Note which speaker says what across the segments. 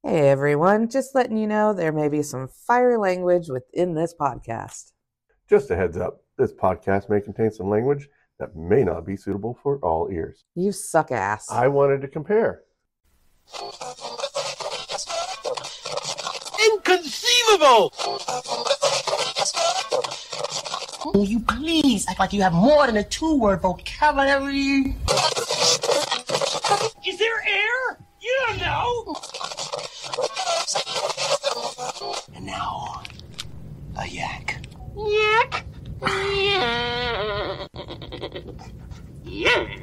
Speaker 1: Hey everyone, just letting you know there may be some fiery language within this podcast.
Speaker 2: Just a heads up, this podcast may contain some language that may not be suitable for all ears.
Speaker 1: You suck ass.
Speaker 2: I wanted to compare.
Speaker 3: Inconceivable! Will you please act like you have more than a two-word vocabulary? Is there air? You don't know! And now, a yak. Yak? Yeah.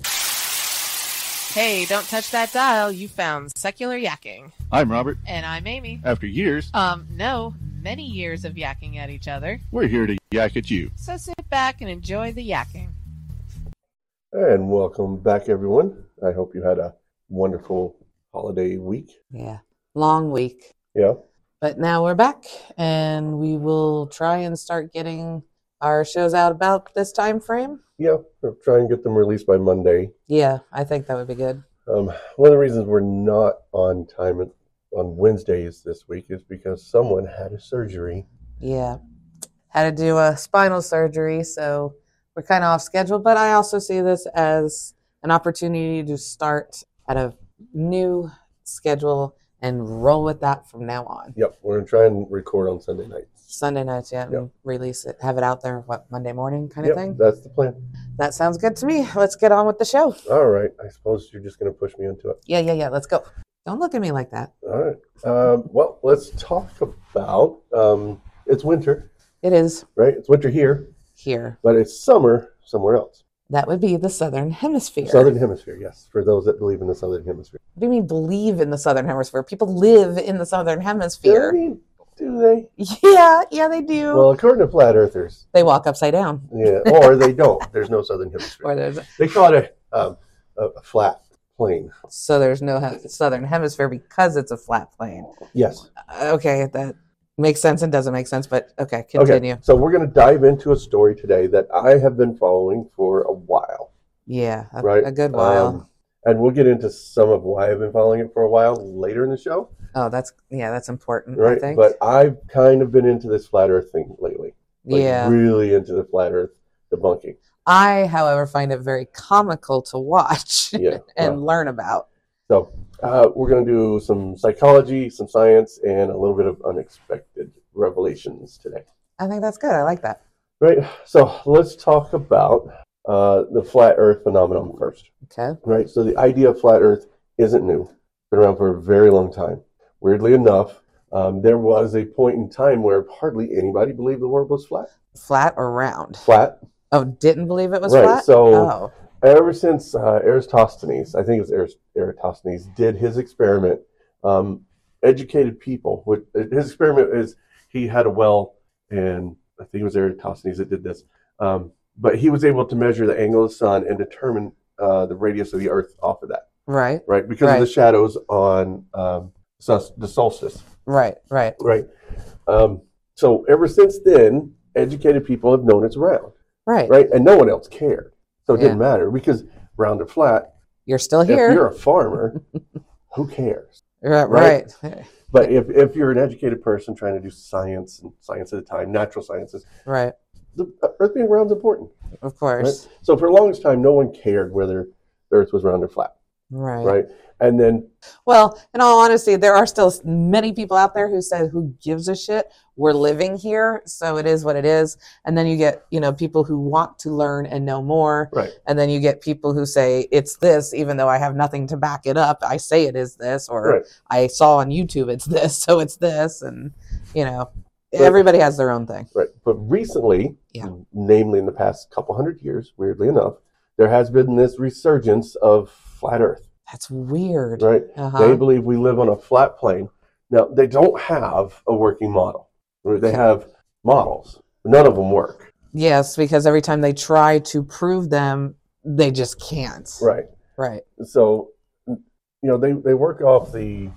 Speaker 1: Hey, don't touch that dial. You found Secular Yakking.
Speaker 4: I'm Robert.
Speaker 5: And I'm Amy.
Speaker 4: After years,
Speaker 5: Many years of yakking at each other.
Speaker 4: we're here to yak at you.
Speaker 5: So sit back and enjoy the yakking.
Speaker 2: And welcome back, everyone. I hope you had a wonderful holiday week.
Speaker 1: Yeah, long week.
Speaker 2: Yeah.
Speaker 1: But now we're back and we will try and start getting our shows out about this time frame.
Speaker 2: Yeah, we'll try and get them released by Monday.
Speaker 1: Yeah, I think that would be good.
Speaker 2: One of the reasons we're not on time on Wednesdays this week is because someone had a surgery.
Speaker 1: Yeah, had to do a spinal surgery, so we're kind of off schedule, but I also see this as an opportunity to start at a new schedule and roll with that from now on.
Speaker 2: Yep, we're going to try and record on Sunday nights.
Speaker 1: Sunday nights, yeah, and
Speaker 2: Yep.
Speaker 1: release it, have it out there, Monday morning kind of thing?
Speaker 2: That's the plan.
Speaker 1: That sounds good to me. Let's get on with the show.
Speaker 2: All right, I suppose you're just going to push me into it.
Speaker 1: Yeah, let's go. Don't look at me like that.
Speaker 2: All right. Well, let's talk about, it's winter,
Speaker 1: It is
Speaker 2: right? It's winter here,
Speaker 1: here.
Speaker 2: but it's summer somewhere else.
Speaker 1: That would be the Southern Hemisphere.
Speaker 2: Southern Hemisphere, yes, for those that believe in the Southern Hemisphere.
Speaker 1: What do you mean believe in the Southern Hemisphere? People live in the Southern
Speaker 2: I
Speaker 1: Hemisphere.
Speaker 2: mean, do they?
Speaker 1: Yeah, they do.
Speaker 2: Well, according to flat earthers,
Speaker 1: They walk upside down.
Speaker 2: yeah, or they don't. There's no Southern Hemisphere.
Speaker 1: Or there's
Speaker 2: They call it a flat plane.
Speaker 1: so there's no Southern Hemisphere because it's a flat plane.
Speaker 2: Yes.
Speaker 1: Okay, that makes sense and doesn't make sense, but okay, continue.
Speaker 2: Okay, so we're going to dive into a story today that I have been following for a while.
Speaker 1: Yeah,
Speaker 2: Right.
Speaker 1: a good while.
Speaker 2: And we'll get into some of why I've been following it for a while later in the show.
Speaker 1: Oh, that's important,
Speaker 2: Right.
Speaker 1: I think.
Speaker 2: But I've kind of been into this flat earth thing lately.
Speaker 1: Yeah.
Speaker 2: Really into the flat earth debunking.
Speaker 1: I, however, find it very comical to watch
Speaker 2: Yeah.
Speaker 1: and learn about.
Speaker 2: So we're going to do some psychology, some science, and a little bit of unexpected revelations today.
Speaker 1: I think that's good. I like that.
Speaker 2: Right. So let's talk about the flat earth phenomenon first.
Speaker 1: Okay.
Speaker 2: Right. So the idea of flat earth isn't new. It's been around for a very long time. Weirdly enough, there was a point in time where hardly anybody believed the world was flat.
Speaker 1: Flat or round?
Speaker 2: Flat.
Speaker 1: Oh, didn't believe it was
Speaker 2: Right,
Speaker 1: flat?
Speaker 2: so- Ever since Eratosthenes, I think it was Eratosthenes, did his experiment, educated people. His experiment is he had a well, and I think it was Eratosthenes that did this. But he was able to measure the angle of the sun and determine the radius of the Earth off of that,
Speaker 1: Right.
Speaker 2: right? Because of the shadows on the solstice,
Speaker 1: Right.
Speaker 2: right? So ever since then, educated people have known it's round,
Speaker 1: Right.
Speaker 2: right? And no one else cared. So it didn't matter because round or flat,
Speaker 1: You're still
Speaker 2: if
Speaker 1: here.
Speaker 2: you're a farmer, who cares?
Speaker 1: Right.
Speaker 2: But if you're an educated person trying to do science and science at a time, natural sciences,
Speaker 1: Right.
Speaker 2: the Earth being round is important.
Speaker 1: Of course.
Speaker 2: Right? So for the longest time, no one cared whether the Earth was round or flat, right? And then,
Speaker 1: Well, in all honesty, there are still many people out there who say, who gives a shit? We're living here, so it is what it is. And then you get, people who want to learn and know more.
Speaker 2: right,
Speaker 1: And then you get people who say, it's this, even though I have nothing to back it up. I say it is this, or
Speaker 2: right.
Speaker 1: I saw on YouTube it's this, so it's this. And, everybody has their own thing.
Speaker 2: Right. But recently,
Speaker 1: Yeah.
Speaker 2: namely in the past couple hundred years, weirdly enough, there has been this resurgence of flat Earth,
Speaker 1: That's weird.
Speaker 2: right?
Speaker 1: Uh-huh.
Speaker 2: They believe we live on a flat plane. Now, they don't have a working model. They have models. None of them work.
Speaker 1: Yes, because every time they try to prove them, they just can't.
Speaker 2: Right.
Speaker 1: Right.
Speaker 2: So, they work off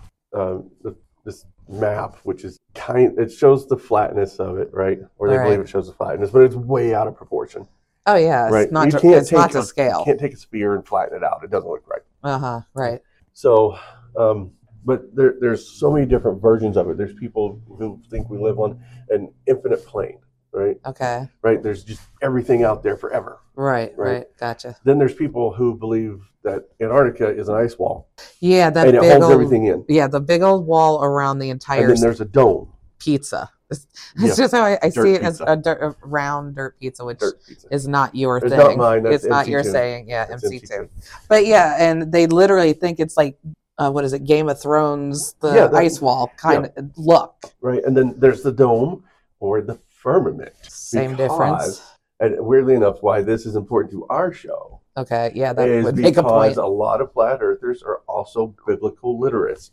Speaker 2: this map, which is it shows the flatness of it, right? Or they believe it shows the flatness, but it's way out of proportion.
Speaker 1: Oh yeah, it's
Speaker 2: Right.
Speaker 1: not
Speaker 2: You
Speaker 1: to,
Speaker 2: can't
Speaker 1: it's not
Speaker 2: take
Speaker 1: to scale.
Speaker 2: You can't take a spear and flatten it out. It doesn't look right.
Speaker 1: Right.
Speaker 2: So But there's so many different versions of it. There's people who think we live on an infinite plane, right?
Speaker 1: Okay.
Speaker 2: Right? There's just everything out there forever.
Speaker 1: Right.
Speaker 2: Right.
Speaker 1: Gotcha.
Speaker 2: Then there's people who believe that Antarctica is an ice wall
Speaker 1: Yeah, that
Speaker 2: and it
Speaker 1: big
Speaker 2: holds
Speaker 1: old,
Speaker 2: everything in.
Speaker 1: Yeah, the big old wall around the
Speaker 2: And
Speaker 1: entire
Speaker 2: then there's a dome,
Speaker 1: pizza. It's
Speaker 2: Yeah.
Speaker 1: just how I see it as
Speaker 2: pizza.
Speaker 1: a round dirt pizza, which
Speaker 2: dirt pizza.
Speaker 1: is not your
Speaker 2: It's
Speaker 1: thing.
Speaker 2: not mine, that's
Speaker 1: It's not your
Speaker 2: MC2.
Speaker 1: saying. Yeah,
Speaker 2: That's
Speaker 1: MC2. But yeah, and they literally think it's like, what is it, Game of Thrones, the
Speaker 2: Yeah, that-
Speaker 1: ice wall kind of look.
Speaker 2: Right? And then there's the dome or the firmament.
Speaker 1: Same
Speaker 2: Because-
Speaker 1: difference.
Speaker 2: And weirdly enough, why this is important to our show
Speaker 1: Okay, yeah, that
Speaker 2: is
Speaker 1: would make a
Speaker 2: because
Speaker 1: point.
Speaker 2: a lot of flat earthers are also biblical literalists.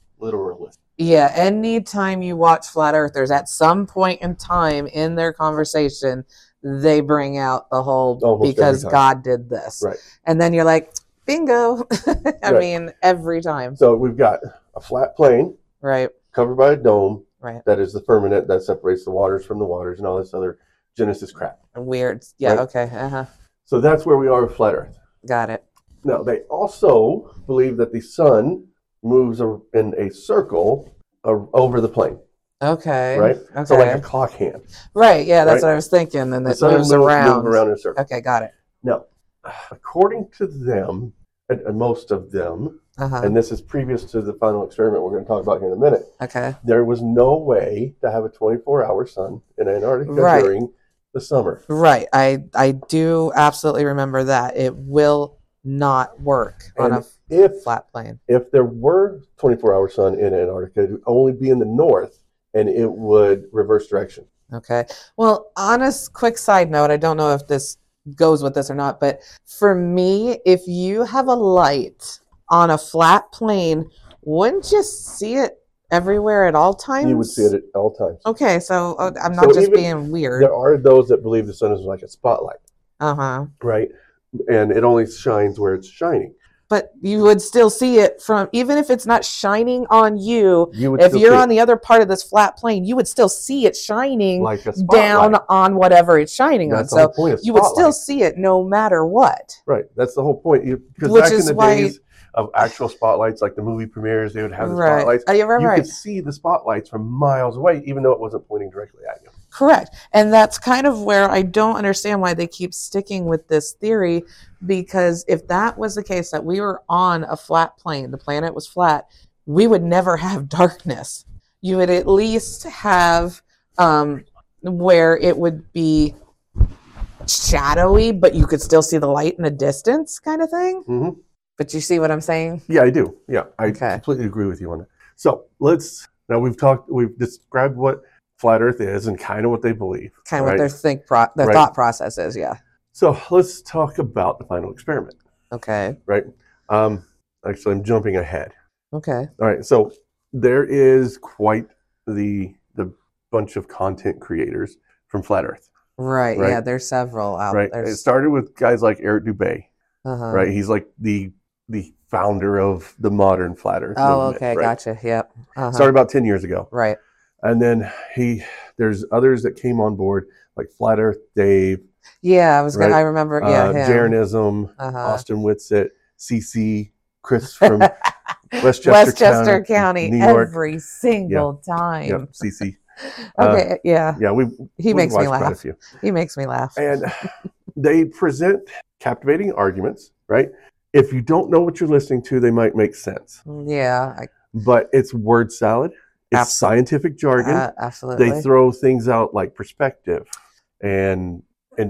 Speaker 1: Yeah, anytime you watch Flat Earthers, at some point in time in their conversation, they bring out the whole
Speaker 2: Almost
Speaker 1: because
Speaker 2: every time.
Speaker 1: God did this.
Speaker 2: Right.
Speaker 1: And then you're like, bingo. I
Speaker 2: Right.
Speaker 1: mean, every time.
Speaker 2: So we've got a flat plane
Speaker 1: Right,
Speaker 2: covered by a dome
Speaker 1: right.
Speaker 2: that is the firmament that separates the waters from the waters and all this other Genesis crap.
Speaker 1: Weird. Yeah,
Speaker 2: Right.
Speaker 1: okay. Uh-huh.
Speaker 2: So that's where we are with flat Earth.
Speaker 1: Got it.
Speaker 2: Now, they also believe that the sun moves in a circle over the plane,
Speaker 1: Okay.
Speaker 2: right?
Speaker 1: Okay.
Speaker 2: So like a clock hand.
Speaker 1: Right, yeah, that's
Speaker 2: Right?
Speaker 1: what I was thinking. And
Speaker 2: The
Speaker 1: it
Speaker 2: sun
Speaker 1: moves
Speaker 2: move
Speaker 1: around.
Speaker 2: around in a circle.
Speaker 1: Okay, got it.
Speaker 2: Now, according to them, and most of them,
Speaker 1: Uh-huh.
Speaker 2: and this is previous to the final experiment we're going to talk about here in a minute,
Speaker 1: Okay.
Speaker 2: there was no way to have a 24-hour sun in Antarctica
Speaker 1: Right.
Speaker 2: during the summer.
Speaker 1: Right. I do absolutely remember that. It will not work on
Speaker 2: And
Speaker 1: a
Speaker 2: if
Speaker 1: flat plane.
Speaker 2: if there were 24-hour sun in Antarctica, it would only be in the north, and it would reverse direction.
Speaker 1: Okay. Well, on a quick side note, I don't know if this goes with this or not, but for me, if you have a light on a flat plane, wouldn't you see it everywhere at all times?
Speaker 2: You would see it at all times.
Speaker 1: Okay, so I'm
Speaker 2: So
Speaker 1: not just
Speaker 2: even
Speaker 1: being weird.
Speaker 2: There are those that believe the sun is like a spotlight,
Speaker 1: Uh-huh.
Speaker 2: right? And it only shines where it's shining.
Speaker 1: But you would still see it from, even if it's not shining on you,
Speaker 2: You would
Speaker 1: if
Speaker 2: still
Speaker 1: you're
Speaker 2: see
Speaker 1: on
Speaker 2: it
Speaker 1: the other part of this flat plane, you would still see it shining
Speaker 2: like a spotlight.
Speaker 1: down on whatever it's shining
Speaker 2: That's
Speaker 1: on.
Speaker 2: the
Speaker 1: So
Speaker 2: whole point of
Speaker 1: you would still
Speaker 2: spotlight.
Speaker 1: see it no matter what.
Speaker 2: Right. That's the whole point. Because
Speaker 1: Which
Speaker 2: back in
Speaker 1: is
Speaker 2: the
Speaker 1: why-
Speaker 2: days of actual spotlights, like the movie premieres, they would have the
Speaker 1: Right.
Speaker 2: spotlights.
Speaker 1: Oh, you're
Speaker 2: You
Speaker 1: right.
Speaker 2: could see the spotlights from miles away, even though it wasn't pointing directly at you.
Speaker 1: Correct. And that's kind of where I don't understand why they keep sticking with this theory, because if that was the case, that we were on a flat plane, the planet was flat, we would never have darkness. You would at least have where it would be shadowy, but you could still see the light in the distance kind of thing.
Speaker 2: hmm
Speaker 1: But you see what I'm saying?
Speaker 2: Yeah, I do. Yeah, I
Speaker 1: Okay.
Speaker 2: completely agree with you on that. So we've described what flat Earth is and kind of what they believe.
Speaker 1: Kind of
Speaker 2: right?
Speaker 1: what their
Speaker 2: Right.
Speaker 1: thought process is, yeah.
Speaker 2: So let's talk about the final experiment,
Speaker 1: Okay.
Speaker 2: right? Actually, I'm jumping ahead.
Speaker 1: Okay.
Speaker 2: All right, so there is quite the bunch of content creators from Flat Earth,
Speaker 1: Right.
Speaker 2: Right.
Speaker 1: Yeah, there's several out
Speaker 2: right?
Speaker 1: there.
Speaker 2: It started with guys like Eric Dubay,
Speaker 1: Uh-huh.
Speaker 2: right? He's like the founder of the modern Flat Earth
Speaker 1: Oh,
Speaker 2: movement,
Speaker 1: okay,
Speaker 2: right?
Speaker 1: gotcha. Yep. Uh-huh.
Speaker 2: Started about 10 years ago.
Speaker 1: Right.
Speaker 2: And then there's others that came on board, like Flat Earth Dave,
Speaker 1: Yeah,
Speaker 2: Right.
Speaker 1: I remember. Yeah, him.
Speaker 2: Jeranism,
Speaker 1: Uh-huh.
Speaker 2: Austin Whitsitt, CC, Chris from Westchester,
Speaker 1: Westchester County,
Speaker 2: New York.
Speaker 1: every single time.
Speaker 2: Yep, CC.
Speaker 1: Okay, yeah.
Speaker 2: Yeah,
Speaker 1: He makes me
Speaker 2: watched quite a
Speaker 1: laugh.
Speaker 2: few.
Speaker 1: He makes me laugh.
Speaker 2: And they present captivating arguments, right? If you don't know what you're listening to, they might make sense.
Speaker 1: Yeah,
Speaker 2: But it's word salad. It's scientific jargon.
Speaker 1: absolutely.
Speaker 2: They throw things out like perspective and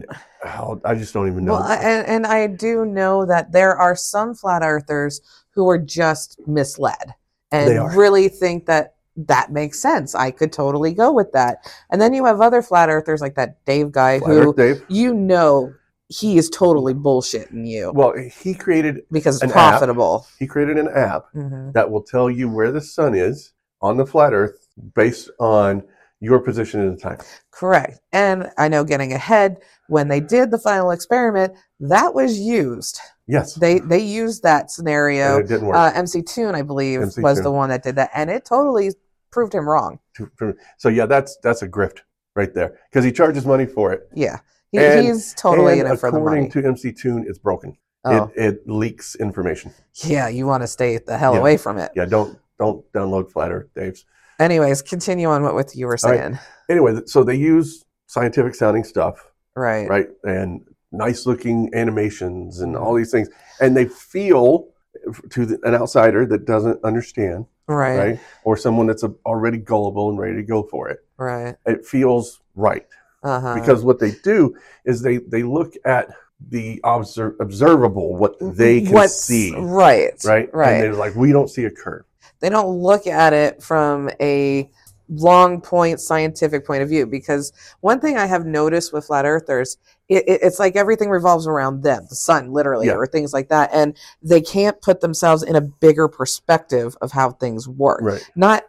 Speaker 2: I just don't even know.
Speaker 1: Well, and I do know that there are some flat earthers who are just misled
Speaker 2: They
Speaker 1: and
Speaker 2: are.
Speaker 1: really think that makes sense. I could totally go with that. And then you have other flat earthers like that Dave guy
Speaker 2: Flat
Speaker 1: who
Speaker 2: Earth Dave.
Speaker 1: you know he is totally bullshitting you
Speaker 2: Well, he created
Speaker 1: because
Speaker 2: an
Speaker 1: it's
Speaker 2: app.
Speaker 1: profitable.
Speaker 2: an app
Speaker 1: Mhm.
Speaker 2: that will tell you where the sun is on the flat Earth based on your position in the time.
Speaker 1: Correct. And I know, getting ahead, when they did the final experiment, that was used.
Speaker 2: Yes,
Speaker 1: They used that scenario.
Speaker 2: and it didn't work.
Speaker 1: MC Toon, I believe,
Speaker 2: MC
Speaker 1: was
Speaker 2: Toon.
Speaker 1: the one that did that, and it totally proved him wrong.
Speaker 2: So yeah, that's a grift right there because he charges money for it.
Speaker 1: Yeah,
Speaker 2: And-
Speaker 1: he's totally in
Speaker 2: and
Speaker 1: it for the money.
Speaker 2: according to MC Toon, it's broken.
Speaker 1: Oh,
Speaker 2: It leaks information.
Speaker 1: yeah, you want to stay the hell
Speaker 2: Yeah.
Speaker 1: away from it.
Speaker 2: Yeah, don't don't download Flat Earth Daves.
Speaker 1: Anyways, continue on what you were
Speaker 2: All right.
Speaker 1: saying.
Speaker 2: Anyway, so they use scientific sounding stuff,
Speaker 1: Right.
Speaker 2: right? And nice looking animations and
Speaker 1: Mm-hmm.
Speaker 2: all these things. And they feel to an outsider that doesn't understand,
Speaker 1: Right.
Speaker 2: right? Or someone that's already gullible and ready to go for it.
Speaker 1: Right.
Speaker 2: It feels right.
Speaker 1: Uh-huh.
Speaker 2: Because what they do is they look at the observable, what they can see,
Speaker 1: Right.
Speaker 2: right?
Speaker 1: Right.
Speaker 2: And they're like, we don't see a curve.
Speaker 1: They don't look at it from a long point scientific point of view, because one thing I have noticed with flat earthers, it's like everything revolves around them, the sun literally,
Speaker 2: Yeah.
Speaker 1: or things like that, and they can't put themselves in a bigger perspective of how things work.
Speaker 2: Right.
Speaker 1: Not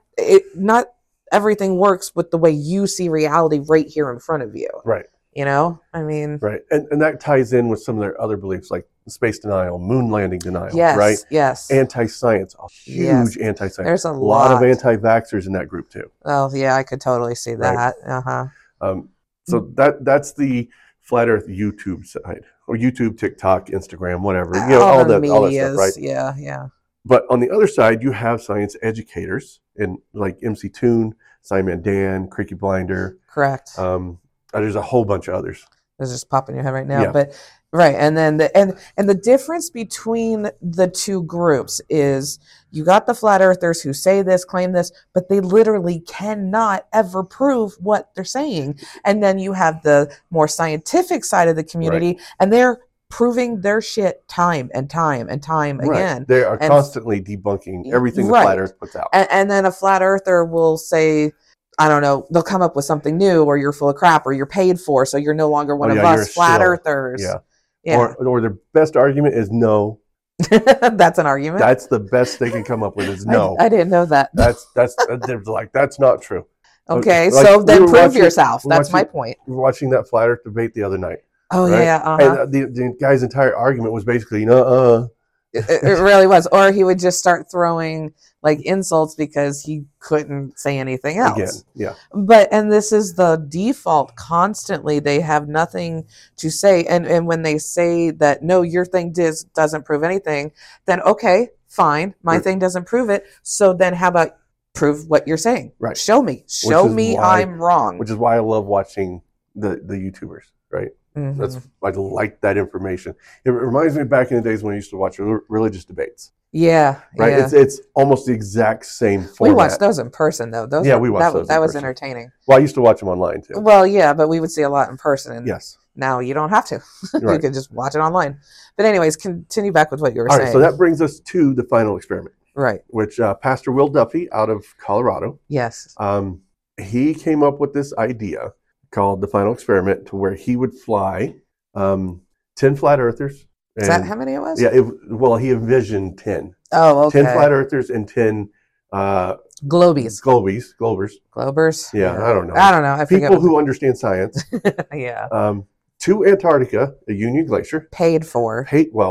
Speaker 1: everything works with the way you see reality right here in front of you.
Speaker 2: Right.
Speaker 1: You know, I mean,
Speaker 2: Right. And that ties in with some of their other beliefs, like space denial, moon landing denial,
Speaker 1: yes,
Speaker 2: right?
Speaker 1: yes.
Speaker 2: Anti-science, a huge anti-science.
Speaker 1: There's a
Speaker 2: lot of
Speaker 1: lot.
Speaker 2: anti-vaxxers in that group too.
Speaker 1: Oh yeah, I could totally see
Speaker 2: Right.
Speaker 1: that. Uh-huh.
Speaker 2: So that's the Flat Earth YouTube side, or YouTube, TikTok, Instagram, whatever. You know,
Speaker 1: all
Speaker 2: all
Speaker 1: the
Speaker 2: that stuff,
Speaker 1: medias,
Speaker 2: right?
Speaker 1: yeah, yeah.
Speaker 2: But on the other side, you have science educators, and like MC Toon, Simon Dan, Creaky Blinder.
Speaker 1: Correct.
Speaker 2: There's a whole bunch of others.
Speaker 1: It's just popping in your head right now.
Speaker 2: Yeah.
Speaker 1: But right, and then the difference between the two groups is you got the flat earthers who say this, claim this, but they literally cannot ever prove what they're saying. And then you have the more scientific side of the community, and they're proving their shit time and time and time again.
Speaker 2: They are
Speaker 1: And-
Speaker 2: constantly debunking everything the
Speaker 1: Right.
Speaker 2: Flat Earth puts out.
Speaker 1: And then a flat earther will say, I don't know, they'll come up with something new, or you're full of crap, or you're paid for, so you're no longer one of
Speaker 2: you're
Speaker 1: us
Speaker 2: a
Speaker 1: flat
Speaker 2: shill.
Speaker 1: earthers.
Speaker 2: Yeah.
Speaker 1: Yeah.
Speaker 2: Or their best argument is no.
Speaker 1: That's an argument.
Speaker 2: That's the best they can come up with is no.
Speaker 1: I didn't know that.
Speaker 2: That's they're like, that's not true.
Speaker 1: Okay,
Speaker 2: Like,
Speaker 1: so
Speaker 2: we
Speaker 1: then
Speaker 2: were
Speaker 1: prove
Speaker 2: watching-
Speaker 1: yourself.
Speaker 2: we were
Speaker 1: That's my
Speaker 2: watching-
Speaker 1: point.
Speaker 2: We were watching that Flat Earth debate the other night.
Speaker 1: Oh
Speaker 2: right?
Speaker 1: yeah, uh-huh.
Speaker 2: And the guy's entire argument was basically, no,
Speaker 1: It really was. Or he would just start throwing like insults because he couldn't say anything else.
Speaker 2: again. Yeah.
Speaker 1: And this is the default constantly. They have nothing to say. And when they say that, no, your thing doesn't prove anything, then okay, fine. My
Speaker 2: Right.
Speaker 1: thing doesn't prove it. So then how about prove what you're saying?
Speaker 2: Right.
Speaker 1: Show me. Show me
Speaker 2: why-
Speaker 1: I'm wrong.
Speaker 2: Which is why I love watching the YouTubers, right?
Speaker 1: Mhm.
Speaker 2: I like that information. It reminds me back in the days when I used to watch religious debates,
Speaker 1: Yeah.
Speaker 2: right?
Speaker 1: Yeah.
Speaker 2: It's almost the exact same
Speaker 1: We
Speaker 2: format.
Speaker 1: watched those in person though. Those
Speaker 2: Yeah,
Speaker 1: were-
Speaker 2: we watched
Speaker 1: that,
Speaker 2: those
Speaker 1: That
Speaker 2: in
Speaker 1: was
Speaker 2: person.
Speaker 1: entertaining.
Speaker 2: Well, I used to watch them online too.
Speaker 1: Well, yeah, but we would see a lot in person, and
Speaker 2: Yes.
Speaker 1: now you don't have to. You
Speaker 2: Right.
Speaker 1: can just watch it online. But anyways, continue back with what you were
Speaker 2: All
Speaker 1: saying.
Speaker 2: right, so that brings us to the final experiment,
Speaker 1: Right.
Speaker 2: which Pastor Will Duffy out of Colorado,
Speaker 1: Yes.
Speaker 2: he came up with this idea called the final experiment, to where he would fly 10 flat earthers.
Speaker 1: Is that how many it was?
Speaker 2: Yeah, he envisioned 10.
Speaker 1: Oh, okay.
Speaker 2: 10 flat earthers and 10
Speaker 1: Globies.
Speaker 2: Globers.
Speaker 1: Globers.
Speaker 2: Yeah, I don't know.
Speaker 1: I don't know. I forget.
Speaker 2: People who understand science.
Speaker 1: yeah.
Speaker 2: To Antarctica, the Union Glacier.
Speaker 1: Paid for.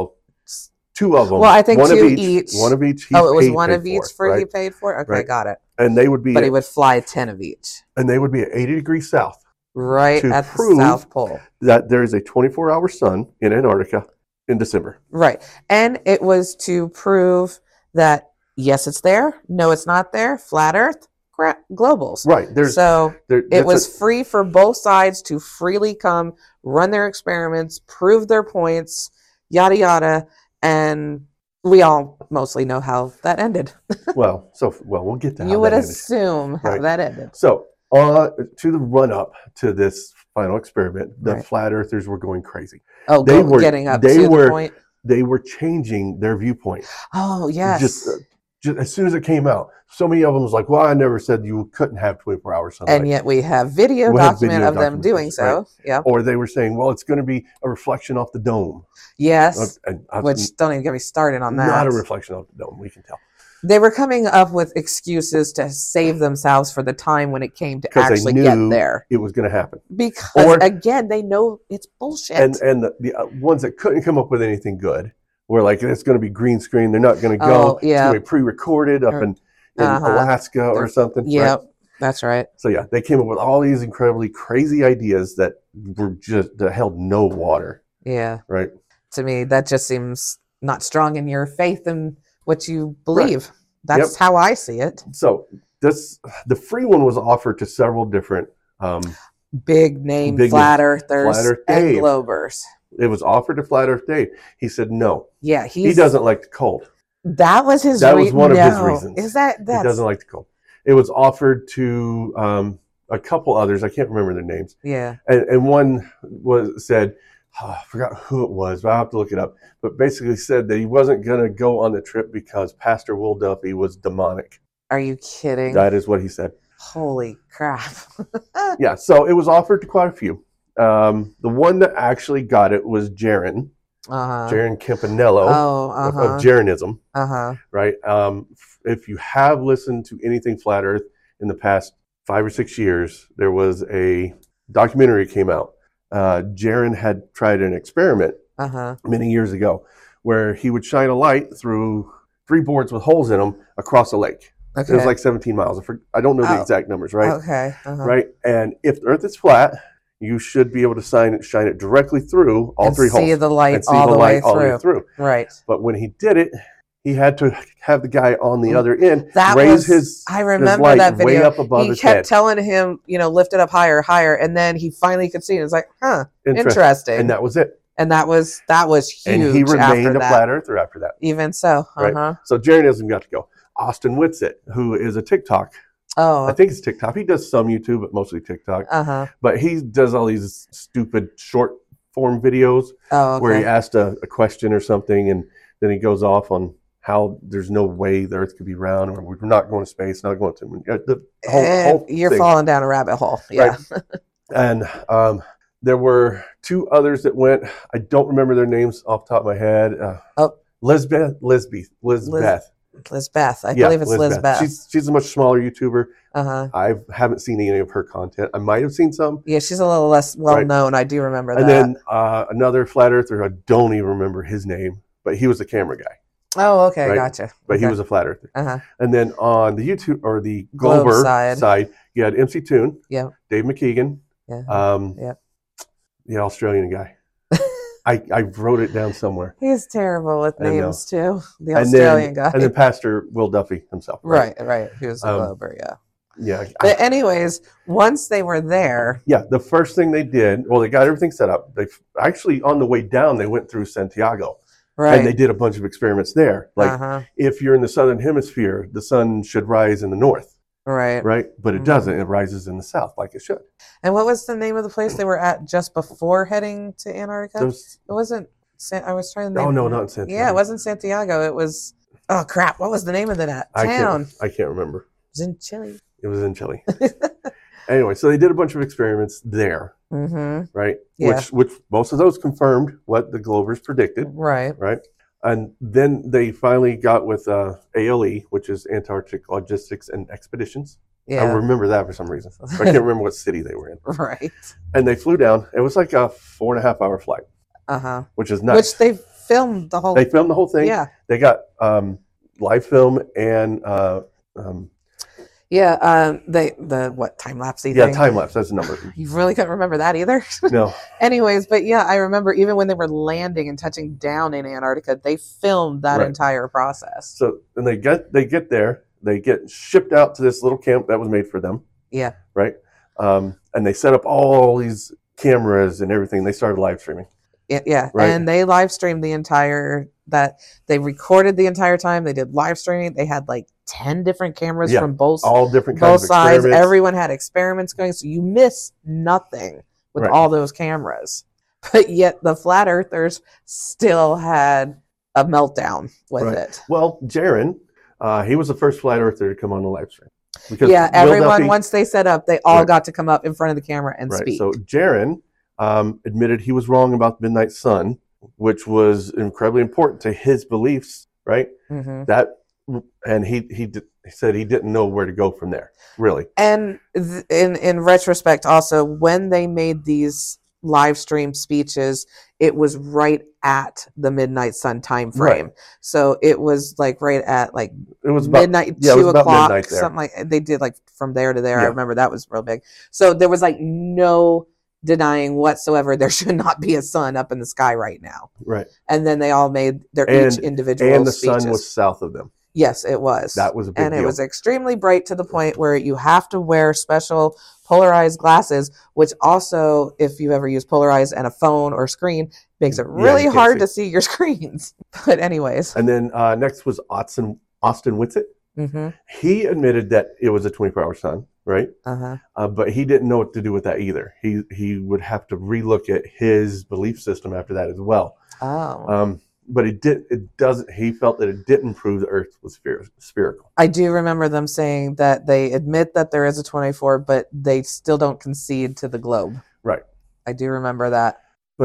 Speaker 2: Two of them.
Speaker 1: Well, I think
Speaker 2: one
Speaker 1: two
Speaker 2: of each.
Speaker 1: each.
Speaker 2: One of each.
Speaker 1: Oh, it was
Speaker 2: paid
Speaker 1: one of each for
Speaker 2: right?
Speaker 1: he paid for? Okay,
Speaker 2: Right.
Speaker 1: got it.
Speaker 2: And they would be
Speaker 1: But he would fly 10 of each.
Speaker 2: and they would be at 80 degrees south.
Speaker 1: Right
Speaker 2: To
Speaker 1: at the
Speaker 2: prove-
Speaker 1: South Pole.
Speaker 2: That there is a 24-hour sun in Antarctica in December.
Speaker 1: Right. And it was to prove that, yes, it's there. No, it's not there. Flat Earth, globals.
Speaker 2: Right.
Speaker 1: So it
Speaker 2: that's
Speaker 1: was free for both sides to freely come, run their experiments, prove their points, yada, yada. And we all mostly know how that ended.
Speaker 2: we'll get to how
Speaker 1: You would
Speaker 2: that ended.
Speaker 1: assume how
Speaker 2: Right.
Speaker 1: that ended.
Speaker 2: So, to the run-up to this final experiment, the
Speaker 1: Right.
Speaker 2: flat earthers were going crazy.
Speaker 1: Oh,
Speaker 2: They were-
Speaker 1: getting up
Speaker 2: they
Speaker 1: to
Speaker 2: were-
Speaker 1: the point.
Speaker 2: They were changing their viewpoint.
Speaker 1: Oh, yes.
Speaker 2: Just as soon as it came out, so many of them was like, "Well, I never said you couldn't have 24-hour sunlight."
Speaker 1: and yet we have video
Speaker 2: We have
Speaker 1: document
Speaker 2: video
Speaker 1: of them doing
Speaker 2: documentation,
Speaker 1: so. Yeah.
Speaker 2: Or they were saying, "Well, it's going to be a reflection off the dome."
Speaker 1: Yes.
Speaker 2: And
Speaker 1: Which don't even get me started on that.
Speaker 2: not a reflection off the dome. We can tell
Speaker 1: They were coming up with excuses to save themselves for the time when it came to
Speaker 2: 'Cause they
Speaker 1: actually get
Speaker 2: knew
Speaker 1: there.
Speaker 2: it was going to happen.
Speaker 1: Because
Speaker 2: Or-
Speaker 1: again, they know it's bullshit.
Speaker 2: And the ones that couldn't come up with anything good were like, "It's going to be green screen. They're not going to go.
Speaker 1: Oh, yeah.
Speaker 2: It's going to be pre-recorded up in
Speaker 1: Uh-huh.
Speaker 2: Alaska or
Speaker 1: They're-
Speaker 2: something." right?
Speaker 1: Yep, that's right.
Speaker 2: So yeah, they came up with all these incredibly crazy ideas that were that held no water.
Speaker 1: Yeah.
Speaker 2: Right.
Speaker 1: To me, that just seems not strong in your faith and what you believe. That's how I see it.
Speaker 2: So the free one was offered to several different
Speaker 1: Big name
Speaker 2: Big
Speaker 1: flat
Speaker 2: names.
Speaker 1: earthers
Speaker 2: Flat Earth
Speaker 1: and
Speaker 2: Dave.
Speaker 1: Globers.
Speaker 2: It was offered to Flat Earth Dave. He said no.
Speaker 1: Yeah,
Speaker 2: He doesn't like the cold.
Speaker 1: That was his.
Speaker 2: That was one of his reasons.
Speaker 1: Is that
Speaker 2: He
Speaker 1: that's
Speaker 2: doesn't like the cold. It was offered to a couple others. I can't remember their names.
Speaker 1: yeah?
Speaker 2: And one said, I forgot who it was, but I'll have to look it up. But basically said that he wasn't going to go on the trip because Pastor Will Duffy was demonic.
Speaker 1: Are you kidding?
Speaker 2: That is what he said.
Speaker 1: Holy crap!
Speaker 2: Yeah, so it was offered to quite a few. The one that actually got it was Jaron Campanello
Speaker 1: Oh,
Speaker 2: of Jaronism,
Speaker 1: uh-huh.
Speaker 2: right? If you have listened to anything Flat Earth in the past 5 or 6 years, there was a documentary that came out. Jaron had tried an experiment many years ago where he would shine a light through 3 boards with holes in them across a lake.
Speaker 1: Okay.
Speaker 2: It was like 17 miles. I don't know the exact numbers, right?
Speaker 1: Okay.
Speaker 2: Right? And if the Earth is flat, you should be able to shine it directly through all 3 holes.
Speaker 1: See the light
Speaker 2: and see
Speaker 1: all the way
Speaker 2: through.
Speaker 1: Right.
Speaker 2: But when he did it, he had to have the guy on the other end
Speaker 1: That
Speaker 2: raise
Speaker 1: was, I remember
Speaker 2: his light
Speaker 1: that video.
Speaker 2: way up above
Speaker 1: He
Speaker 2: his
Speaker 1: kept
Speaker 2: head.
Speaker 1: telling him, lift it up higher, higher, and then he finally could see it. It's like, interesting.
Speaker 2: And that was it.
Speaker 1: And that was huge.
Speaker 2: And he remained
Speaker 1: after
Speaker 2: a
Speaker 1: that.
Speaker 2: flat earther after that.
Speaker 1: Even so,
Speaker 2: Right. So Jaronism got to go. Austin Whitsitt, who is a TikTok.
Speaker 1: Oh,
Speaker 2: I think it's TikTok. He does some YouTube, but mostly TikTok. But he does all these stupid short form videos where he asked a question or something, and then he goes off on how there's no way the Earth could be round, or we're not going to space, not going to the whole
Speaker 1: you're
Speaker 2: thing.
Speaker 1: falling down a rabbit hole. Yeah.
Speaker 2: Right. And there were 2 others that went. I don't remember their names off the top of my head. Lisbeth.
Speaker 1: Lisbeth. I believe it's Lisbeth.
Speaker 2: She's a much smaller YouTuber.
Speaker 1: Uh-huh.
Speaker 2: I haven't seen any of her content. I might have seen some.
Speaker 1: Yeah, she's a little less well known. I do remember that.
Speaker 2: And then another flat earther, I don't even remember his name, but he was the camera guy.
Speaker 1: Oh, okay,
Speaker 2: right?
Speaker 1: Gotcha.
Speaker 2: But he was a flat earther.
Speaker 1: Uh-huh.
Speaker 2: And then on the YouTube or the
Speaker 1: Globe
Speaker 2: Glober
Speaker 1: side,
Speaker 2: you had MC Toon,
Speaker 1: Yep.
Speaker 2: Dave McKeegan,
Speaker 1: Yep.
Speaker 2: the Australian guy. I wrote it down somewhere.
Speaker 1: He's terrible with names too. The
Speaker 2: And
Speaker 1: Australian guy.
Speaker 2: And then Pastor Will Duffy himself.
Speaker 1: Right. He was a Glober, yeah.
Speaker 2: Yeah.
Speaker 1: But anyways, once they were there.
Speaker 2: Yeah, the first thing they did, they got everything set up. They actually, on the way down, they went through Santiago.
Speaker 1: Right.
Speaker 2: And they did a bunch of experiments there. Like, if you're in the southern hemisphere, the sun should rise in the north.
Speaker 1: Right.
Speaker 2: Right? But it doesn't. It rises in the south like it should.
Speaker 1: And what was the name of the place they were at just before heading to Antarctica? It wasn't. I was trying to.
Speaker 2: Oh no, not Santiago.
Speaker 1: Yeah, it wasn't Santiago. It was. Oh crap! What was the name of that town?
Speaker 2: I can't remember.
Speaker 1: It was in Chile.
Speaker 2: It was in Chile. Anyway, so they did a bunch of experiments there. Right.
Speaker 1: Yeah.
Speaker 2: Which most of those confirmed what the Glovers predicted.
Speaker 1: Right.
Speaker 2: Right. And then they finally got with ALE, which is Antarctic Logistics and Expeditions.
Speaker 1: Yeah.
Speaker 2: I remember that for some reason. I can't remember what city they were in.
Speaker 1: Right.
Speaker 2: And they flew down. It was like a 4.5-hour flight. Which is nuts.
Speaker 1: Which they filmed the whole.
Speaker 2: They filmed the whole thing.
Speaker 1: Yeah.
Speaker 2: They got live film and
Speaker 1: the what time lapse thing?
Speaker 2: Yeah, time lapse. That's the number.
Speaker 1: You really couldn't remember that either.
Speaker 2: No.
Speaker 1: Anyways, but yeah, I remember even when they were landing and touching down in Antarctica, they filmed that entire process.
Speaker 2: So and they get there, they get shipped out to this little camp that was made for them.
Speaker 1: Yeah.
Speaker 2: Right. And they set up all these cameras and everything. They started live streaming.
Speaker 1: Yeah.
Speaker 2: Right.
Speaker 1: And they live streamed they recorded the entire time. They did live streaming. They had like 10 different cameras from
Speaker 2: all different kinds of
Speaker 1: sides.
Speaker 2: experiments.
Speaker 1: Everyone had experiments going, so you miss nothing with all those cameras. But yet the flat earthers still had a meltdown with it.
Speaker 2: Well, Jaron, he was the first flat earther to come on the live stream. Because
Speaker 1: everyone, once they set up, they all got to come up in front of the camera and speak.
Speaker 2: So Jaron admitted he was wrong about the midnight sun, which was incredibly important to his beliefs, right? And he said he didn't know where to go from there, really.
Speaker 1: And in retrospect, also, when they made these live stream speeches, it was right at the midnight sun time frame. So it was like right at like
Speaker 2: it was
Speaker 1: midnight, 2 o'clock, something like they did like from there to there. I remember that was real big. So there was like no denying whatsoever there should not be a sun up in the sky right now.
Speaker 2: Right.
Speaker 1: And then they all made their each individual
Speaker 2: and the
Speaker 1: speeches.
Speaker 2: sun was south of them.
Speaker 1: Yes, it was.
Speaker 2: That was a big
Speaker 1: and
Speaker 2: deal.
Speaker 1: it was extremely bright to the point where you have to wear special polarized glasses, which also, if you ever use polarized and a phone or screen, makes it
Speaker 2: Yeah,
Speaker 1: really
Speaker 2: you can't
Speaker 1: hard
Speaker 2: see.
Speaker 1: to see your screens. But anyways.
Speaker 2: And then next was Austin Whitsitt.
Speaker 1: Mm-hmm.
Speaker 2: He admitted that it was a 24-hour sun, right?
Speaker 1: Uh-huh.
Speaker 2: But he didn't know what to do with that either. He would have to relook at his belief system after that as well.
Speaker 1: Oh.
Speaker 2: But he felt that it didn't prove the Earth was spherical.
Speaker 1: I do remember them saying that they admit that there is a 24, but they still don't concede to the globe.
Speaker 2: Right.
Speaker 1: I do remember that.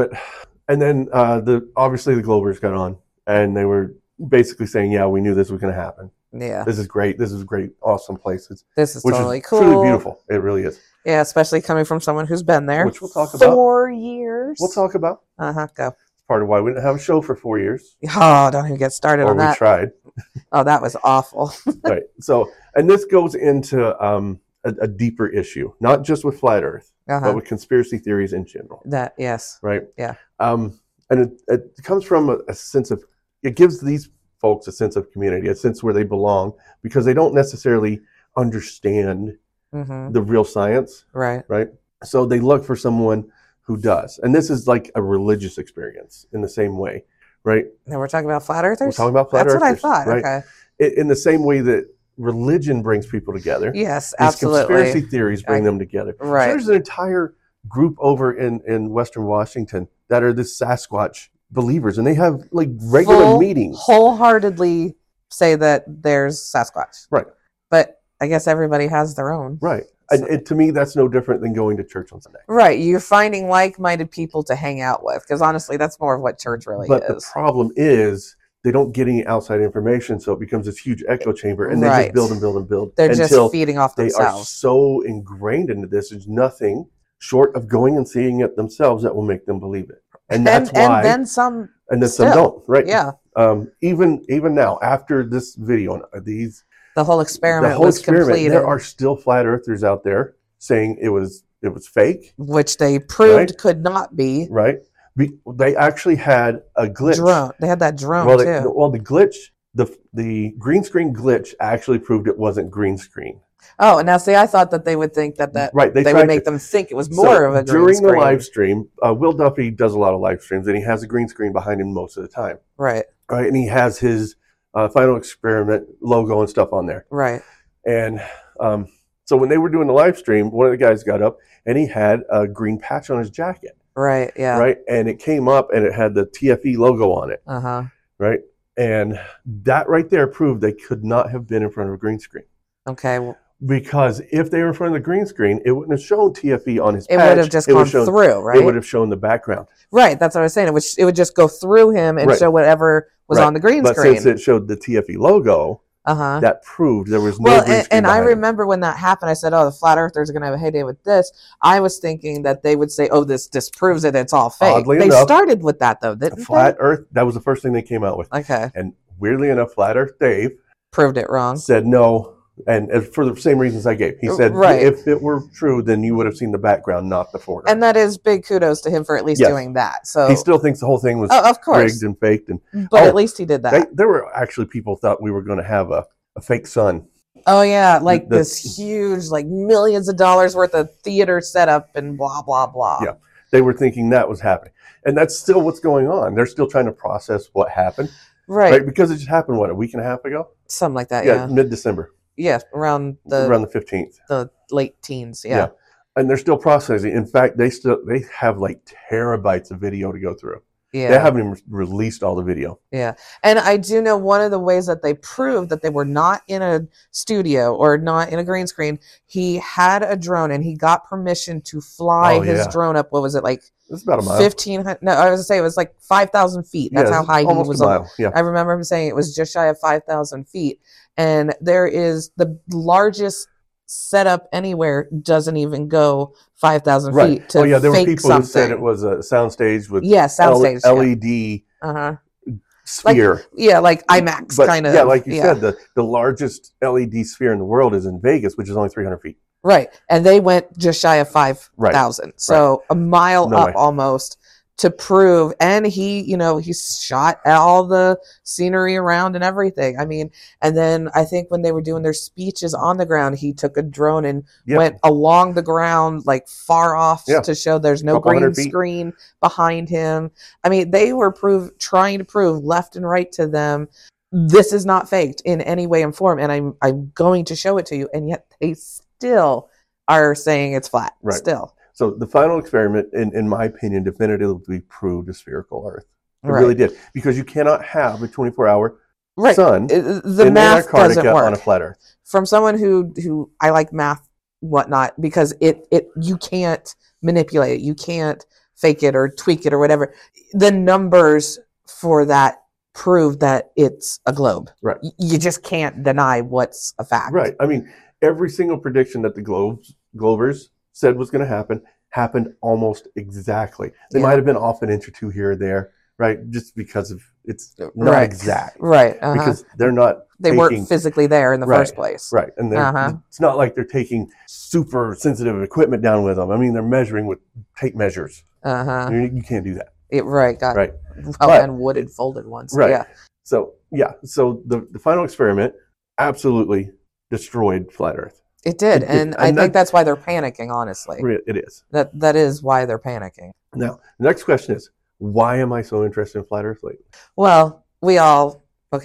Speaker 2: And then obviously the Globers got on, and they were basically saying, yeah, we knew this was going to happen.
Speaker 1: Yeah.
Speaker 2: This is great. This is a great, awesome place.
Speaker 1: This is
Speaker 2: which
Speaker 1: totally
Speaker 2: is
Speaker 1: cool.
Speaker 2: truly beautiful. It really is.
Speaker 1: Yeah, especially coming from someone who's been there.
Speaker 2: Which we'll talk about.
Speaker 1: 4 years.
Speaker 2: We'll talk about.
Speaker 1: Uh-huh, go.
Speaker 2: It's part of why we didn't have a show for 4 years.
Speaker 1: Oh, don't even get started
Speaker 2: Or
Speaker 1: on
Speaker 2: we
Speaker 1: that.
Speaker 2: tried.
Speaker 1: Oh, that was awful.
Speaker 2: Right. So, and this goes into a deeper issue, not just with flat Earth, but
Speaker 1: Uh-huh.
Speaker 2: with conspiracy theories in general.
Speaker 1: That, yes.
Speaker 2: Right.
Speaker 1: Yeah.
Speaker 2: And it comes from a sense of, it gives these folks a sense of community, a sense where they belong, because they don't necessarily understand
Speaker 1: Mm-hmm.
Speaker 2: the real science.
Speaker 1: Right.
Speaker 2: Right. So they look for someone who does. And this is like a religious experience in the same way. Right.
Speaker 1: Now we're talking about flat earthers?
Speaker 2: We're talking about flat
Speaker 1: That's
Speaker 2: earthers.
Speaker 1: what I thought.
Speaker 2: Right?
Speaker 1: Okay.
Speaker 2: In the same way that religion brings people together.
Speaker 1: Yes,
Speaker 2: These
Speaker 1: absolutely.
Speaker 2: conspiracy theories bring them together.
Speaker 1: Right.
Speaker 2: So there's an entire group over in Western Washington that are the Sasquatch believers, and they have like regular meetings.
Speaker 1: Wholeheartedly say that there's Sasquatch.
Speaker 2: Right.
Speaker 1: But I guess everybody has their own.
Speaker 2: Right.
Speaker 1: So-
Speaker 2: And to me, that's no different than going to church on Sunday.
Speaker 1: Right. You're finding like-minded people to hang out with, because honestly, that's more of what church really
Speaker 2: But the
Speaker 1: is.
Speaker 2: problem is they don't get any outside information, so it becomes this huge echo chamber, and they
Speaker 1: Right.
Speaker 2: just build and build and build
Speaker 1: They're
Speaker 2: until
Speaker 1: just feeding off
Speaker 2: they are
Speaker 1: themselves.
Speaker 2: so ingrained into this. There's nothing short of going and seeing it themselves that will make them believe it. And that's why.
Speaker 1: And then some.
Speaker 2: And then some
Speaker 1: still,
Speaker 2: don't, right?
Speaker 1: Yeah.
Speaker 2: Even now, after this video,
Speaker 1: The whole experiment
Speaker 2: the whole
Speaker 1: was
Speaker 2: experiment,
Speaker 1: completed,
Speaker 2: there are still flat earthers out there saying it was fake,
Speaker 1: which they proved
Speaker 2: Right.
Speaker 1: could not be.
Speaker 2: right? They actually had a glitch.
Speaker 1: Drone. They had that drone
Speaker 2: Well,
Speaker 1: too.
Speaker 2: the glitch, the green screen glitch actually proved it wasn't green screen.
Speaker 1: Oh, and now see, I thought that they would think that
Speaker 2: Right,
Speaker 1: they
Speaker 2: tried
Speaker 1: would make
Speaker 2: to-
Speaker 1: them think it was
Speaker 2: So
Speaker 1: more of a green
Speaker 2: during
Speaker 1: screen.
Speaker 2: the live stream, Will Duffy does a lot of live streams, and he has a green screen behind him most of the time,
Speaker 1: Right.
Speaker 2: right? And he has his Final Experiment logo and stuff on there.
Speaker 1: Right.
Speaker 2: And so when they were doing the live stream, one of the guys got up and he had a green patch on his jacket,
Speaker 1: Right. Yeah.
Speaker 2: right? And it came up and it had the TFE logo on it,
Speaker 1: Uh-huh.
Speaker 2: right? And that right there proved they could not have been in front of a green screen.
Speaker 1: Okay. Well,
Speaker 2: Because if they were in front of the green screen, it wouldn't have shown TFE on his
Speaker 1: it
Speaker 2: patch.
Speaker 1: would have just
Speaker 2: It
Speaker 1: gone
Speaker 2: shown-
Speaker 1: through, right?
Speaker 2: It would have shown the background.
Speaker 1: Right. That's what I was saying. It would just go through him and
Speaker 2: Right.
Speaker 1: show whatever was
Speaker 2: Right.
Speaker 1: on the green
Speaker 2: But
Speaker 1: screen.
Speaker 2: since it showed the TFE logo,
Speaker 1: Uh-huh.
Speaker 2: that proved there was no
Speaker 1: Well,
Speaker 2: green screen
Speaker 1: and I
Speaker 2: behind it.
Speaker 1: remember when that happened, I said, oh, the flat earthers are going to have a heyday with this. I was thinking that they would say, oh, this disproves it. It's all fake.
Speaker 2: Oddly
Speaker 1: They
Speaker 2: enough,
Speaker 1: started with that, though, didn't
Speaker 2: Flat Earth, that was the first thing they came out with.
Speaker 1: they? Okay.
Speaker 2: And weirdly enough, Flat Earth Dave
Speaker 1: Proved it wrong.
Speaker 2: said no, and for the same reasons I gave. He said,
Speaker 1: Right.
Speaker 2: if it were true, then you would have seen the background, not the foreground.
Speaker 1: And that is big kudos to him for at least
Speaker 2: Yes.
Speaker 1: doing that. So,
Speaker 2: He still thinks the whole thing was
Speaker 1: oh, of course.
Speaker 2: rigged and faked. And
Speaker 1: But
Speaker 2: Oh,
Speaker 1: at least he did that.
Speaker 2: there were actually people thought we were going to have a fake sun.
Speaker 1: Oh yeah, like
Speaker 2: The-
Speaker 1: this huge, like millions of dollars worth of theater setup and blah blah blah.
Speaker 2: Yeah. They were thinking that was happening. And that's still what's going on. They're still trying to process what happened.
Speaker 1: Right.
Speaker 2: Because it just happened, what, a week and a half ago?
Speaker 1: Something like that. Yeah.
Speaker 2: Mid-December,
Speaker 1: Yeah. Around
Speaker 2: around the 15th.
Speaker 1: the late teens. Yeah.
Speaker 2: Yeah. And they're still processing. In fact, they have like terabytes of video to go through.
Speaker 1: Yeah.
Speaker 2: They haven't even released all the video.
Speaker 1: Yeah. And I do know one of the ways that they proved that they were not in a studio or not in a green screen, he had a drone and he got permission to fly
Speaker 2: Oh,
Speaker 1: his
Speaker 2: yeah.
Speaker 1: drone up. What was it, like
Speaker 2: It's about a mile.
Speaker 1: 1,500? No, I was going to say it was like 5,000 feet. That's
Speaker 2: Yeah,
Speaker 1: how high he
Speaker 2: almost
Speaker 1: was
Speaker 2: a
Speaker 1: on.
Speaker 2: mile. Yeah.
Speaker 1: I remember him saying it was just shy of 5,000 feet. And there is the largest setup anywhere doesn't even go 5,000
Speaker 2: Right.
Speaker 1: feet to
Speaker 2: Oh, yeah. There were
Speaker 1: fake
Speaker 2: people
Speaker 1: something.
Speaker 2: who said it was a soundstage with
Speaker 1: Yeah, soundstage. yeah.
Speaker 2: LED
Speaker 1: Uh-huh.
Speaker 2: sphere.
Speaker 1: Yeah, like IMAX
Speaker 2: But
Speaker 1: kind of.
Speaker 2: yeah, like you said, the largest LED sphere in the world is in Vegas, which is only 300 feet.
Speaker 1: Right. And they went just shy of 5,000. So a mile
Speaker 2: No
Speaker 1: up
Speaker 2: way.
Speaker 1: almost. to prove, and he shot all the scenery around and everything. I mean, and then I think when they were doing their speeches on the ground, he took a drone and
Speaker 2: Yep.
Speaker 1: went along the ground, like far off,
Speaker 2: Yeah.
Speaker 1: to show there's no
Speaker 2: Couple
Speaker 1: green
Speaker 2: hundred feet.
Speaker 1: screen behind him. I mean, they were trying to prove left and right to them, this is not faked in any way and form, and I'm going to show it to you, and yet they still are saying it's flat.
Speaker 2: Right.
Speaker 1: Still.
Speaker 2: So the final experiment, in my opinion, definitively proved a spherical Earth. It
Speaker 1: Right.
Speaker 2: really did, because you cannot have a 24-hour
Speaker 1: Right.
Speaker 2: sun
Speaker 1: The
Speaker 2: in
Speaker 1: math doesn't
Speaker 2: Antarctica
Speaker 1: work.
Speaker 2: on a flat Earth.
Speaker 1: From someone who I like math, whatnot, because it you can't manipulate it, you can't fake it or tweak it or whatever. The numbers for that prove that it's a globe.
Speaker 2: Right.
Speaker 1: You just can't deny what's a fact.
Speaker 2: Right. I mean, every single prediction that the Glovers said was going to happen happened almost exactly. They
Speaker 1: Yeah.
Speaker 2: might have been off an inch or two here or there, right? Just because of it's not
Speaker 1: Right.
Speaker 2: exact,
Speaker 1: Right. Uh-huh.
Speaker 2: because they're not.
Speaker 1: They
Speaker 2: taking,
Speaker 1: weren't physically there in the
Speaker 2: Right.
Speaker 1: first place.
Speaker 2: right, and
Speaker 1: Uh-huh.
Speaker 2: it's not like they're taking super sensitive equipment down with them. I mean, they're measuring with tape measures.
Speaker 1: Uh-huh.
Speaker 2: You can't do that,
Speaker 1: Right. Got
Speaker 2: right?
Speaker 1: well,
Speaker 2: But-
Speaker 1: and wooded folded ones.
Speaker 2: Right.
Speaker 1: Yeah.
Speaker 2: So the final experiment absolutely destroyed flat Earth.
Speaker 1: It did.
Speaker 2: It-
Speaker 1: And
Speaker 2: it-
Speaker 1: I
Speaker 2: and
Speaker 1: think
Speaker 2: that-
Speaker 1: that's why they're panicking, honestly.
Speaker 2: It is.
Speaker 1: That is why they're panicking.
Speaker 2: Now, the next question is, why am I so interested in flat Earth lately?
Speaker 1: Well, we all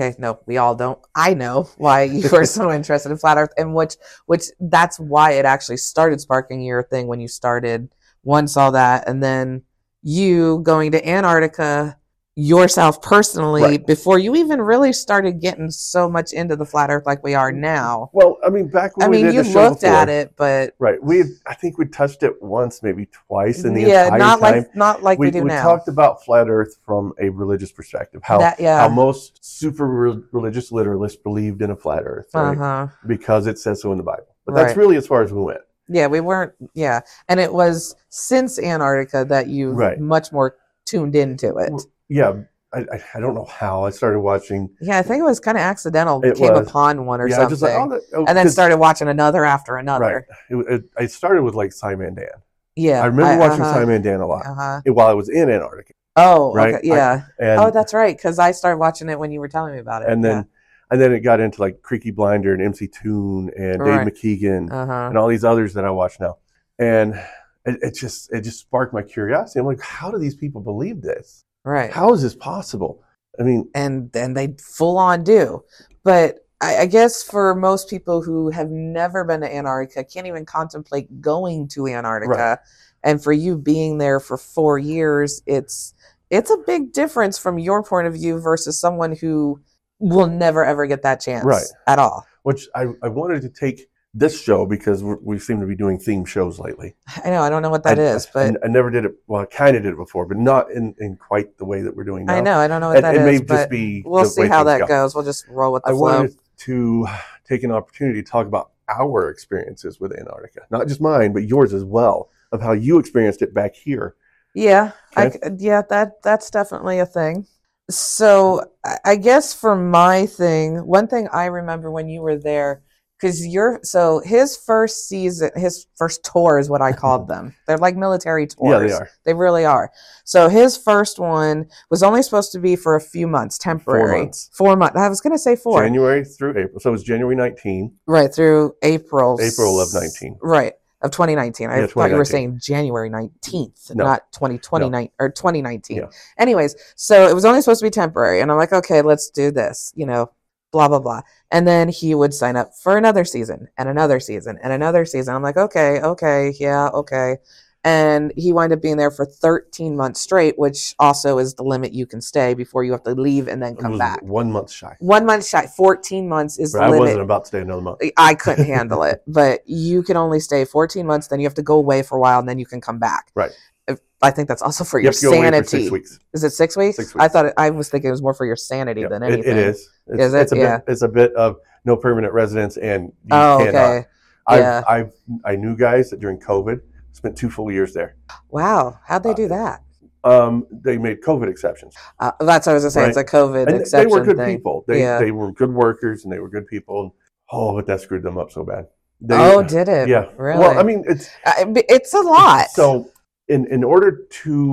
Speaker 1: don't. I know why you were so interested in flat Earth, and which that's why it actually started sparking your thing when you started. One saw that, and then you going to Antarctica yourself personally,
Speaker 2: Right.
Speaker 1: before you even really started getting so much into the flat Earth like we are now.
Speaker 2: Well, I mean, back when
Speaker 1: I
Speaker 2: we
Speaker 1: mean,
Speaker 2: did
Speaker 1: you
Speaker 2: the show
Speaker 1: looked
Speaker 2: before,
Speaker 1: at it, but
Speaker 2: right? I think we touched it once, maybe twice in the
Speaker 1: yeah,
Speaker 2: entire
Speaker 1: not
Speaker 2: time.
Speaker 1: not like we do
Speaker 2: we
Speaker 1: now.
Speaker 2: talked about flat Earth from a religious perspective. How
Speaker 1: Yeah.
Speaker 2: how most super religious literalists believed in a flat Earth, right?
Speaker 1: Uh-huh.
Speaker 2: Because it says so in the Bible. But that's
Speaker 1: Right.
Speaker 2: really as far as we went.
Speaker 1: Yeah, we weren't. Yeah, and it was since Antarctica that you
Speaker 2: Right.
Speaker 1: much more tuned into it.
Speaker 2: Yeah, I don't know how I started watching.
Speaker 1: Yeah, I think it was kind of accidental.
Speaker 2: It
Speaker 1: Came
Speaker 2: was.
Speaker 1: upon one or
Speaker 2: Yeah,
Speaker 1: something,
Speaker 2: just like
Speaker 1: and then started watching another after another.
Speaker 2: Right. I started with like Simon Dan.
Speaker 1: Yeah,
Speaker 2: I remember watching
Speaker 1: uh-huh,
Speaker 2: Simon Dan a lot
Speaker 1: Uh-huh.
Speaker 2: while I was in Antarctica.
Speaker 1: Oh,
Speaker 2: Right.
Speaker 1: okay, yeah.
Speaker 2: And
Speaker 1: Oh, that's right. Because I started watching it when you were telling me about it.
Speaker 2: and then it got into like Creaky Blinder and MC Toon and
Speaker 1: Right.
Speaker 2: Dave McKeegan
Speaker 1: uh-huh.
Speaker 2: and all these others that I watch now. And it just sparked my curiosity. I'm like, how do these people believe this?
Speaker 1: Right.
Speaker 2: How is this possible? I mean,
Speaker 1: And they full on do. But I guess for most people who have never been to Antarctica, can't even contemplate going to Antarctica,
Speaker 2: Right.
Speaker 1: and for you being there for 4 years, it's a big difference from your point of view versus someone who will never ever get that chance
Speaker 2: Right.
Speaker 1: at all.
Speaker 2: which I wanted to take this show because we seem to be doing theme shows lately.
Speaker 1: I know, I don't know what that is, but
Speaker 2: I never did it. Well, I kind of did it before, but not in quite the way that we're doing now.
Speaker 1: I know, I don't know what
Speaker 2: And
Speaker 1: that
Speaker 2: it may
Speaker 1: is,
Speaker 2: just
Speaker 1: but
Speaker 2: be
Speaker 1: we'll
Speaker 2: the
Speaker 1: see
Speaker 2: way
Speaker 1: how
Speaker 2: things
Speaker 1: that
Speaker 2: go.
Speaker 1: goes. We'll just roll with the
Speaker 2: I
Speaker 1: flow.
Speaker 2: wanted to take an opportunity to talk about our experiences with Antarctica, not just mine, but yours as well, of how you experienced it back here.
Speaker 1: Yeah,
Speaker 2: Okay.
Speaker 1: that's definitely a thing. So I guess for my thing, one thing I remember when you were there, because his first season, his first tour is what I called them. They're like military tours.
Speaker 2: Yeah, they are.
Speaker 1: They really are. So his first one was only supposed to be for a few months, temporary.
Speaker 2: 4 months.
Speaker 1: 4 months. I was going to say 4.
Speaker 2: January through April. So it was January 19,
Speaker 1: Right, through April
Speaker 2: of 19.
Speaker 1: Right, of 2019. I
Speaker 2: Yeah,
Speaker 1: thought you were
Speaker 2: 2019.
Speaker 1: saying January 19th,
Speaker 2: No.
Speaker 1: not 2020 or 2019.
Speaker 2: Yeah.
Speaker 1: Anyways, so it was only supposed to be temporary, and I'm like, okay, let's do this, blah blah blah. And then he would sign up for another season and another season and another season. I'm like, okay, yeah, okay. And he wound up being there for 13 months straight, which also is the limit you can stay before you have to leave and then
Speaker 2: It
Speaker 1: come
Speaker 2: was
Speaker 1: back.
Speaker 2: 1 month shy.
Speaker 1: 1 month shy, 14 months is
Speaker 2: But
Speaker 1: the
Speaker 2: I
Speaker 1: limit.
Speaker 2: wasn't about to stay another month.
Speaker 1: I couldn't handle it, but you can only stay 14 months. Then you have to go away for a while, and then you can come back.
Speaker 2: Right.
Speaker 1: I think that's also for
Speaker 2: You
Speaker 1: your
Speaker 2: have to go away for
Speaker 1: sanity.
Speaker 2: 6 weeks.
Speaker 1: Is it 6 weeks?
Speaker 2: 6
Speaker 1: I
Speaker 2: weeks.
Speaker 1: thought I was thinking it was more for your sanity
Speaker 2: Yeah,
Speaker 1: than
Speaker 2: it
Speaker 1: anything.
Speaker 2: is.
Speaker 1: Is it?
Speaker 2: It's a
Speaker 1: Yeah.
Speaker 2: bit. It's a bit of no permanent residence, and you
Speaker 1: Oh,
Speaker 2: cannot.
Speaker 1: okay. Yeah.
Speaker 2: I knew guys that during COVID spent 2 full years there.
Speaker 1: Wow. How'd they do that?
Speaker 2: They made COVID exceptions.
Speaker 1: That's what I was gonna say.
Speaker 2: Right.
Speaker 1: It's a COVID
Speaker 2: And
Speaker 1: exception
Speaker 2: they were good
Speaker 1: thing.
Speaker 2: people.
Speaker 1: Yeah.
Speaker 2: They were good workers and they were good people. Oh, but that screwed them up so bad.
Speaker 1: Did it?
Speaker 2: Yeah.
Speaker 1: Really?
Speaker 2: Well, I mean, it's
Speaker 1: it's a lot.
Speaker 2: so in order to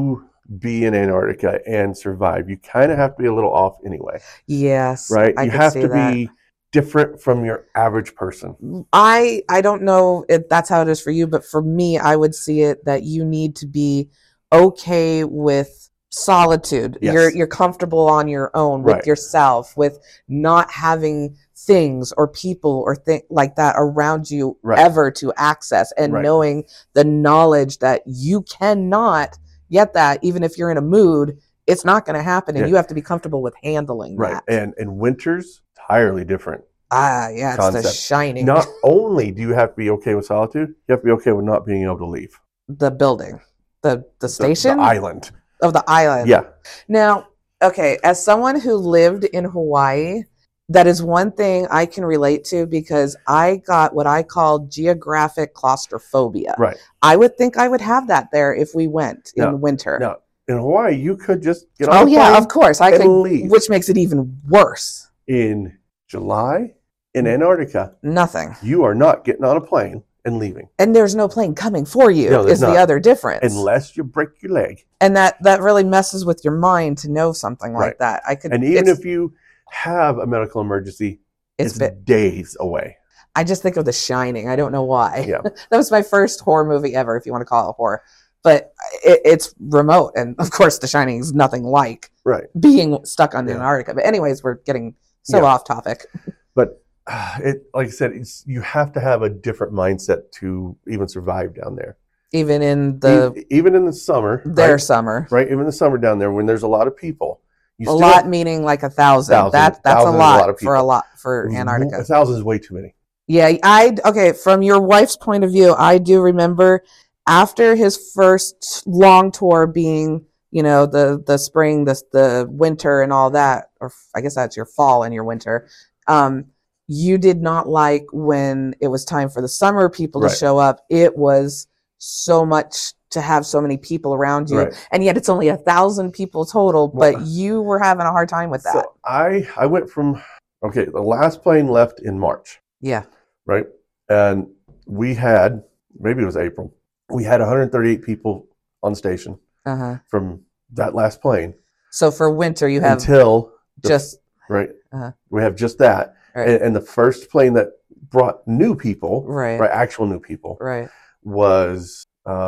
Speaker 2: be in Antarctica and survive. You kind of have to be a little off anyway,
Speaker 1: Yes,
Speaker 2: right?
Speaker 1: I
Speaker 2: You
Speaker 1: could
Speaker 2: have
Speaker 1: see
Speaker 2: to
Speaker 1: that.
Speaker 2: be different from your average person.
Speaker 1: I don't know if that's how it is for you, but for me, I would see it that you need to be okay with solitude.
Speaker 2: Yes.
Speaker 1: You're comfortable on your own with
Speaker 2: Right.
Speaker 1: yourself, with not having things or people or like that around you
Speaker 2: Right.
Speaker 1: ever to access, and
Speaker 2: Right.
Speaker 1: knowing the knowledge that you cannot get that even if you're in a mood, it's not going to happen, and
Speaker 2: Yeah.
Speaker 1: you have to be comfortable with handling
Speaker 2: Right.
Speaker 1: that.
Speaker 2: And winter's entirely different.
Speaker 1: Yeah, it's The
Speaker 2: concept.
Speaker 1: Shining.
Speaker 2: Not only do you have to be okay with solitude, you have to be okay with not being able to leave.
Speaker 1: The building, the station
Speaker 2: The island.
Speaker 1: of the island.
Speaker 2: Yeah.
Speaker 1: Now, okay, as someone who lived in Hawaii, that is one thing I can relate to, because I got what I call geographic claustrophobia.
Speaker 2: Right.
Speaker 1: I would think I would have that there if we went
Speaker 2: No,
Speaker 1: in winter.
Speaker 2: Now, in Hawaii, you could just get on
Speaker 1: Oh
Speaker 2: a
Speaker 1: yeah,
Speaker 2: plane
Speaker 1: of course I
Speaker 2: and
Speaker 1: could,
Speaker 2: leave.
Speaker 1: which makes it even worse.
Speaker 2: In July in Antarctica,
Speaker 1: Nothing,
Speaker 2: you are not getting on a plane and leaving
Speaker 1: and there's no plane coming for you.
Speaker 2: No, there's
Speaker 1: is the
Speaker 2: not.
Speaker 1: other difference,
Speaker 2: unless you break your leg.
Speaker 1: and that really messes with your mind to know something like
Speaker 2: Right.
Speaker 1: that. I could,
Speaker 2: And even
Speaker 1: it's-
Speaker 2: if you have a medical emergency, it's
Speaker 1: bit-
Speaker 2: days away.
Speaker 1: I just think of The Shining. I don't know why.
Speaker 2: Yeah.
Speaker 1: That was my first horror movie ever, if you want to call it horror. But it's remote, and of course, The Shining is nothing like
Speaker 2: Right.
Speaker 1: being stuck on
Speaker 2: Yeah.
Speaker 1: Antarctica. But anyways, we're getting so
Speaker 2: Yeah.
Speaker 1: off topic.
Speaker 2: But it, like I said, you have to have a different mindset to even survive down there.
Speaker 1: Even in
Speaker 2: Even in the summer,
Speaker 1: their
Speaker 2: right?
Speaker 1: summer,
Speaker 2: Right? Even in the summer down there, when there's a lot of people, you
Speaker 1: a
Speaker 2: still
Speaker 1: lot meaning like 1,000. That's
Speaker 2: Thousand
Speaker 1: a
Speaker 2: is a
Speaker 1: lot,
Speaker 2: lot of
Speaker 1: for
Speaker 2: people.
Speaker 1: for Antarctica.
Speaker 2: 1,000 is way too many.
Speaker 1: Yeah, okay. From your wife's point of view, I do remember after his first long tour, being the spring, the winter, and all that, or I guess that's your fall and your winter. You did not like when it was time for the summer people to
Speaker 2: Right.
Speaker 1: show up. It was so much to have so many people around you,
Speaker 2: Right.
Speaker 1: and yet it's only 1,000 people total.
Speaker 2: Well,
Speaker 1: But you were having a hard time with that.
Speaker 2: So I went from, okay, the last plane left in March,
Speaker 1: Yeah.
Speaker 2: right? And we had, maybe it was April, we had 138 people on station
Speaker 1: Uh-huh.
Speaker 2: from that last plane
Speaker 1: So for winter, you have
Speaker 2: until,
Speaker 1: just
Speaker 2: right?
Speaker 1: Uh-huh.
Speaker 2: We have just that.
Speaker 1: Right.
Speaker 2: And the first plane that brought new people,
Speaker 1: right.
Speaker 2: actual new people,
Speaker 1: Right.
Speaker 2: was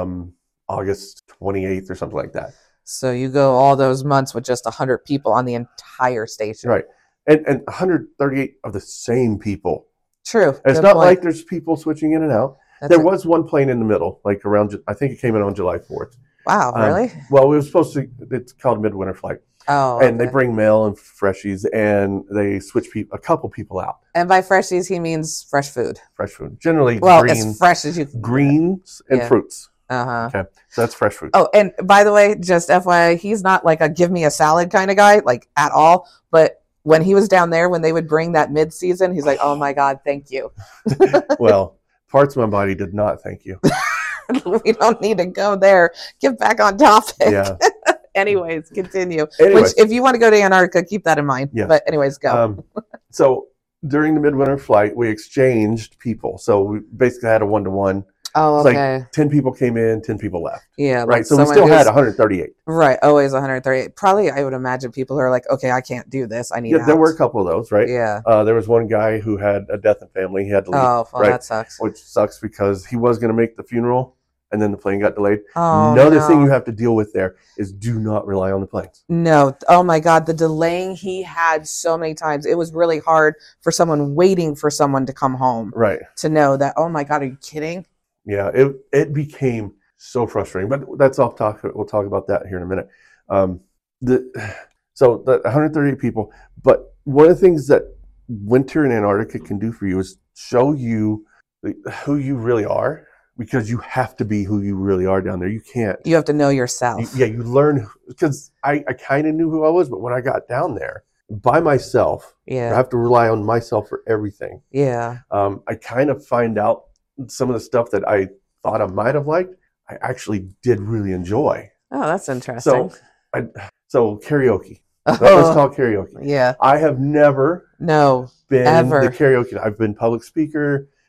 Speaker 2: August 28th or something like that.
Speaker 1: So you go all those months with just 100 people on the entire station.
Speaker 2: Right. And 138 of the same people.
Speaker 1: True.
Speaker 2: And it's
Speaker 1: Good
Speaker 2: not
Speaker 1: point.
Speaker 2: like there's people switching in and out.
Speaker 1: That's
Speaker 2: There
Speaker 1: it.
Speaker 2: was one plane in the middle, like around, I think it came in on July 4th.
Speaker 1: Wow, really?
Speaker 2: Well, we were supposed to, it's called a midwinter flight.
Speaker 1: Oh,
Speaker 2: And they
Speaker 1: okay.
Speaker 2: bring mail and freshies, and they switch a couple people out.
Speaker 1: And by freshies, he means fresh food.
Speaker 2: Fresh food. Generally
Speaker 1: Well, as fresh as you can.
Speaker 2: greens and
Speaker 1: Yeah.
Speaker 2: fruits.
Speaker 1: Uh-huh.
Speaker 2: Okay. So that's fresh food.
Speaker 1: Oh, and by the way, just FYI, he's not like a give me a salad kind of guy, like at all. But when he was down there, when they would bring that mid-season, he's like, oh my God, thank you.
Speaker 2: Well, parts of my body did not thank you.
Speaker 1: We don't need to go there. Get back on topic.
Speaker 2: Yeah.
Speaker 1: Anyways, continue.
Speaker 2: Anyways.
Speaker 1: Which, if you want to go to Antarctica, keep that in mind.
Speaker 2: Yeah.
Speaker 1: But anyways, go.
Speaker 2: So during the midwinter flight, we exchanged people. So we basically had a 1-to-1.
Speaker 1: Oh,
Speaker 2: It's
Speaker 1: okay.
Speaker 2: like 10 people came in, 10 people left.
Speaker 1: Yeah.
Speaker 2: Right.
Speaker 1: like
Speaker 2: So we
Speaker 1: someone
Speaker 2: still had
Speaker 1: who's-
Speaker 2: 138.
Speaker 1: Right. Always 138. Probably, I would imagine people who are like, okay, I can't do this. I need
Speaker 2: Yeah, there
Speaker 1: out.
Speaker 2: were a couple of those, right?
Speaker 1: Yeah.
Speaker 2: There was one guy who had a death in family. He had to leave,
Speaker 1: Oh, well,
Speaker 2: right?
Speaker 1: that sucks.
Speaker 2: Which sucks because he was going to make the funeral and then the plane got delayed.
Speaker 1: Oh,
Speaker 2: Another
Speaker 1: no.
Speaker 2: thing you have to deal with there is do not rely on the planes.
Speaker 1: No. Oh my God. The delaying he had so many times. It was really hard for someone waiting for someone to come home
Speaker 2: Right.
Speaker 1: to know that, oh my God, are you kidding?
Speaker 2: Yeah. It became so frustrating, but that's off topic. We'll talk about that here in a minute. So the 138 people, but one of the things that winter in Antarctica can do for you is show you who you really are, because you have to be who you really are down there. You can't.
Speaker 1: You have to know yourself.
Speaker 2: You learn, because I kind of knew who I was, but when I got down there by myself, I
Speaker 1: Yeah.
Speaker 2: have to rely on myself for everything.
Speaker 1: Yeah.
Speaker 2: I kind of find out some of the stuff that I thought I might have liked, I actually did really enjoy.
Speaker 1: Oh, that's interesting.
Speaker 2: So karaoke. Let's
Speaker 1: Oh,
Speaker 2: talk karaoke.
Speaker 1: yeah.
Speaker 2: I have never
Speaker 1: No.
Speaker 2: been
Speaker 1: Ever.
Speaker 2: the karaoke. I've been public speaker.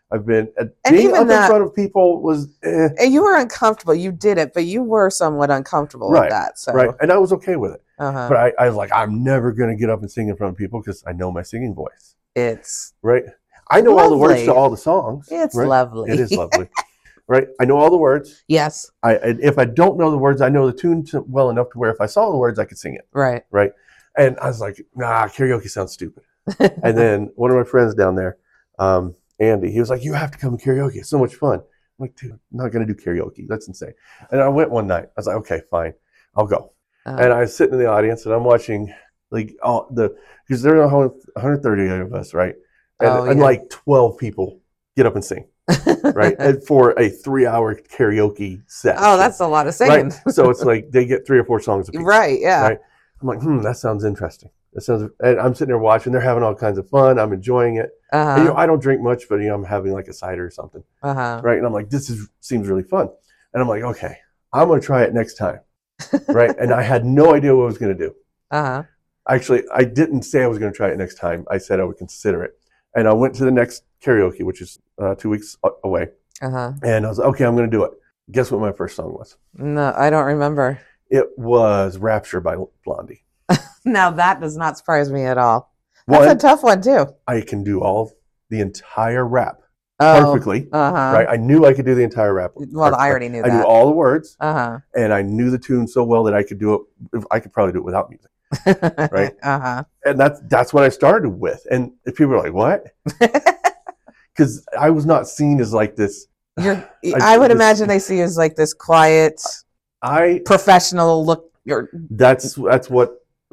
Speaker 2: I've been
Speaker 1: And
Speaker 2: being
Speaker 1: even
Speaker 2: up in
Speaker 1: that-
Speaker 2: front of people was
Speaker 1: And you were uncomfortable. You did it, but you were somewhat uncomfortable
Speaker 2: Right,
Speaker 1: with that. So,
Speaker 2: right, and I was okay with it.
Speaker 1: uh-huh.
Speaker 2: But I was like, I'm never going to get up and sing in front of people because I know my singing voice,
Speaker 1: It's
Speaker 2: right? I know all the words to
Speaker 1: lovely.
Speaker 2: all the songs.
Speaker 1: it's
Speaker 2: right?
Speaker 1: lovely.
Speaker 2: It is lovely, right? I know all the words.
Speaker 1: Yes.
Speaker 2: And if I don't know the words, I know the tune well enough to where if I saw the words, I could sing it,
Speaker 1: Right.
Speaker 2: right? And I was like, nah, karaoke sounds stupid. And then one of my friends down there, Andy, he was like, you have to come to karaoke. It's so much fun. I'm like, dude, I'm not going to do karaoke. That's insane. And I went one night. I was like, okay, fine, I'll go. And I was sitting in the audience and I'm watching like all because there are 130 of us, right? And,
Speaker 1: Oh,
Speaker 2: and
Speaker 1: yeah.
Speaker 2: like 12 people get up and sing, right? And for a 3-hour karaoke set.
Speaker 1: Oh, that's a lot of singing.
Speaker 2: right. So it's like they get 3 or 4 songs apiece.
Speaker 1: Right. Yeah.
Speaker 2: Right. I'm like, that sounds interesting. And I'm sitting there watching. They're having all kinds of fun. I'm enjoying it. And,
Speaker 1: Uh-huh.
Speaker 2: I don't drink much, but I'm having like a cider or something,
Speaker 1: Uh-huh.
Speaker 2: right? And I'm like, seems really fun. And I'm like, okay, I'm going to try it next time, right? And I had no idea what I was going to do.
Speaker 1: Uh-huh.
Speaker 2: Actually, I didn't say I was going to try it next time. I said I would consider it. And I went to the next karaoke, which is 2 weeks away.
Speaker 1: Uh-huh.
Speaker 2: And I was like, okay, I'm going to do it. Guess what my first song was?
Speaker 1: No, I don't remember.
Speaker 2: It was Rapture by Blondie.
Speaker 1: Now that does not surprise me at all. That's
Speaker 2: One,
Speaker 1: a tough one too.
Speaker 2: I can do the entire rap
Speaker 1: Oh,
Speaker 2: perfectly,
Speaker 1: uh-huh.
Speaker 2: right? I knew I could do the entire rap.
Speaker 1: Well, I already knew
Speaker 2: I knew
Speaker 1: that.
Speaker 2: all the words,
Speaker 1: Uh-huh.
Speaker 2: and I knew the tune so well that I could do it. I could probably do it without music. Right.
Speaker 1: Uh-huh.
Speaker 2: And that's what I started with. And if people are like, what? Because I was not seen as like this.
Speaker 1: I would imagine they see you as like this quiet, professional look.
Speaker 2: That's what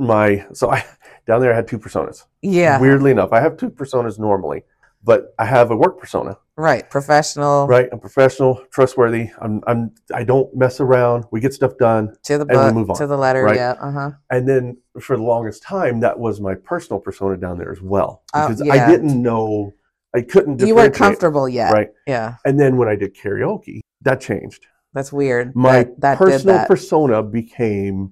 Speaker 2: down there I had 2 personas.
Speaker 1: Yeah.
Speaker 2: Weirdly enough, I have 2 personas normally, but I have a work persona.
Speaker 1: Right. Professional.
Speaker 2: Right. I'm professional, trustworthy. I don't mess around. We get stuff done.
Speaker 1: To the
Speaker 2: And we
Speaker 1: book,
Speaker 2: move on,
Speaker 1: to the letter.
Speaker 2: right?
Speaker 1: Yeah. Uh-huh.
Speaker 2: And then for the longest time, that was my personal persona down there as well.
Speaker 1: Oh,
Speaker 2: Because
Speaker 1: yeah.
Speaker 2: I didn't know, I couldn't
Speaker 1: You weren't
Speaker 2: differentiate,
Speaker 1: comfortable yet.
Speaker 2: Right.
Speaker 1: Yeah.
Speaker 2: And then when I did karaoke, that changed.
Speaker 1: That's weird.
Speaker 2: My
Speaker 1: that
Speaker 2: personal
Speaker 1: did that.
Speaker 2: persona became,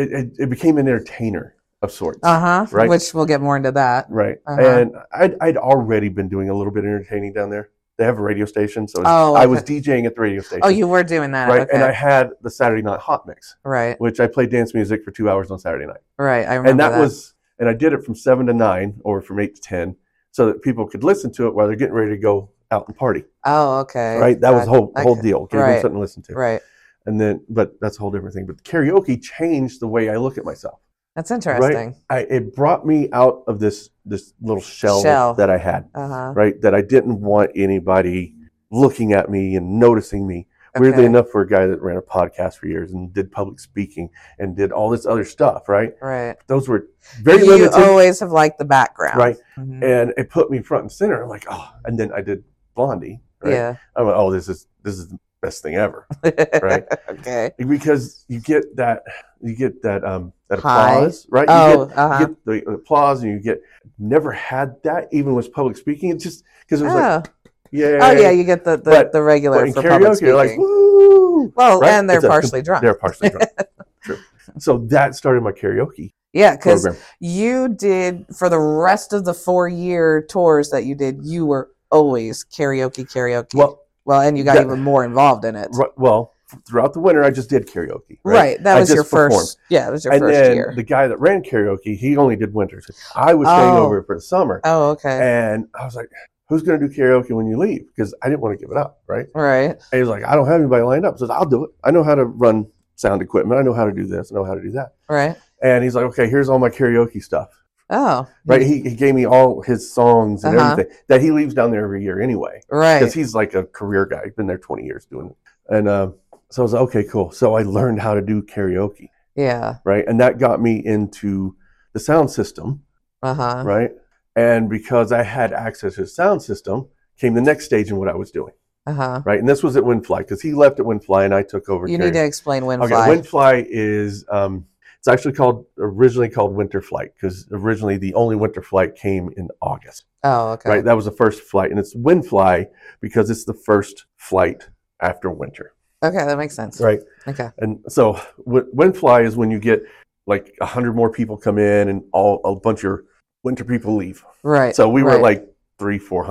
Speaker 2: it became an entertainer of sorts.
Speaker 1: Uh-huh.
Speaker 2: Right.
Speaker 1: Which we'll get more into that.
Speaker 2: Right.
Speaker 1: Uh-huh.
Speaker 2: And I'd already been doing a little bit of entertaining down there. They have a radio station. So
Speaker 1: Oh,
Speaker 2: I was
Speaker 1: okay.
Speaker 2: DJing at the radio station.
Speaker 1: Oh, you were doing that.
Speaker 2: Right.
Speaker 1: Okay.
Speaker 2: And I had the Saturday Night Hot Mix,
Speaker 1: Right.
Speaker 2: which I played dance music for 2 hours on Saturday night.
Speaker 1: Right. I remember
Speaker 2: And that
Speaker 1: that.
Speaker 2: was, and I did it from 7 to 9 or from 8 to 10 so that people could listen to it while they're getting ready to go out and party.
Speaker 1: Oh, okay.
Speaker 2: Right. That was the whole
Speaker 1: Okay.
Speaker 2: deal. Give them
Speaker 1: Right.
Speaker 2: something to listen to.
Speaker 1: Right.
Speaker 2: And then, but that's a whole different thing. But karaoke changed the way I look at myself.
Speaker 1: That's interesting.
Speaker 2: It brought me out of this little shell that I had,
Speaker 1: Uh-huh.
Speaker 2: right? That I didn't want anybody looking at me and noticing me. Weirdly
Speaker 1: Okay.
Speaker 2: enough, for a guy that ran a podcast for years and did public speaking and did all this other stuff, right?
Speaker 1: Right.
Speaker 2: Those were very
Speaker 1: You
Speaker 2: limited,
Speaker 1: always have liked the background.
Speaker 2: right?
Speaker 1: Mhm.
Speaker 2: And it put me front and center. I'm like, oh, and then I did Blondie, right?
Speaker 1: Yeah.
Speaker 2: I'm like, oh, this is the best thing ever, right?
Speaker 1: Okay.
Speaker 2: Because you get that that
Speaker 1: High.
Speaker 2: applause, right?
Speaker 1: Oh,
Speaker 2: you
Speaker 1: uh-huh.
Speaker 2: get the applause, and you get never had that even with public speaking. It's just because it was like, yeah,
Speaker 1: Oh yeah, you get the
Speaker 2: But-
Speaker 1: regular
Speaker 2: but in
Speaker 1: for public
Speaker 2: karaoke,
Speaker 1: speaking.
Speaker 2: you're like, woo!
Speaker 1: Well,
Speaker 2: right?
Speaker 1: and they're
Speaker 2: It's a-
Speaker 1: partially drunk.
Speaker 2: They're partially drunk. True. So that started my karaoke
Speaker 1: Yeah, because
Speaker 2: program.
Speaker 1: you did for the rest of the 4-year tours that you did, you were always karaoke. Well, and you got
Speaker 2: that-
Speaker 1: even more involved in it.
Speaker 2: Well, throughout the winter, I just did karaoke.
Speaker 1: Right. That
Speaker 2: I
Speaker 1: was your
Speaker 2: just performed.
Speaker 1: first. Yeah, that was your
Speaker 2: And
Speaker 1: first
Speaker 2: then
Speaker 1: year.
Speaker 2: the guy that ran karaoke, he only did winters. I was staying
Speaker 1: Oh.
Speaker 2: over for the summer,
Speaker 1: Oh, okay.
Speaker 2: and I was like, "Who's going to do karaoke when you leave?" Because I didn't want to give it up, right?
Speaker 1: Right.
Speaker 2: And he was like, "I don't have anybody lined up." I said, "I'll do it. I know how to run sound equipment. I know how to do this. I know how to do that."
Speaker 1: Right.
Speaker 2: And he's like, "Okay, here's all my karaoke stuff."
Speaker 1: Oh.
Speaker 2: Right? He gave me all his songs and
Speaker 1: Uh-huh.
Speaker 2: everything that he leaves down there every year anyway.
Speaker 1: Right.
Speaker 2: Because he's like a career guy. He's been there 20 years doing it. And so I was like, okay, cool. So I learned how to do karaoke,
Speaker 1: Yeah.
Speaker 2: right? And that got me into the sound system,
Speaker 1: Uh-huh.
Speaker 2: right? And because I had access to the sound system, came the next stage in what I was doing,
Speaker 1: Uh-huh.
Speaker 2: right? And this was at Windfly, because he left at Windfly and I took over.
Speaker 1: You need to explain
Speaker 2: Okay,
Speaker 1: Windfly.
Speaker 2: Windfly is it's actually originally called Winter Flight, because originally the only winter flight came in August.
Speaker 1: Oh, okay.
Speaker 2: Right, that was the first flight, and it's Windfly because it's the first flight after winter.
Speaker 1: Okay, that makes sense.
Speaker 2: Right,
Speaker 1: Okay.
Speaker 2: and so Windfly is when you get like 100 more people come in and a bunch of winter people leave.
Speaker 1: Right.
Speaker 2: So we were
Speaker 1: right.
Speaker 2: like 300-400.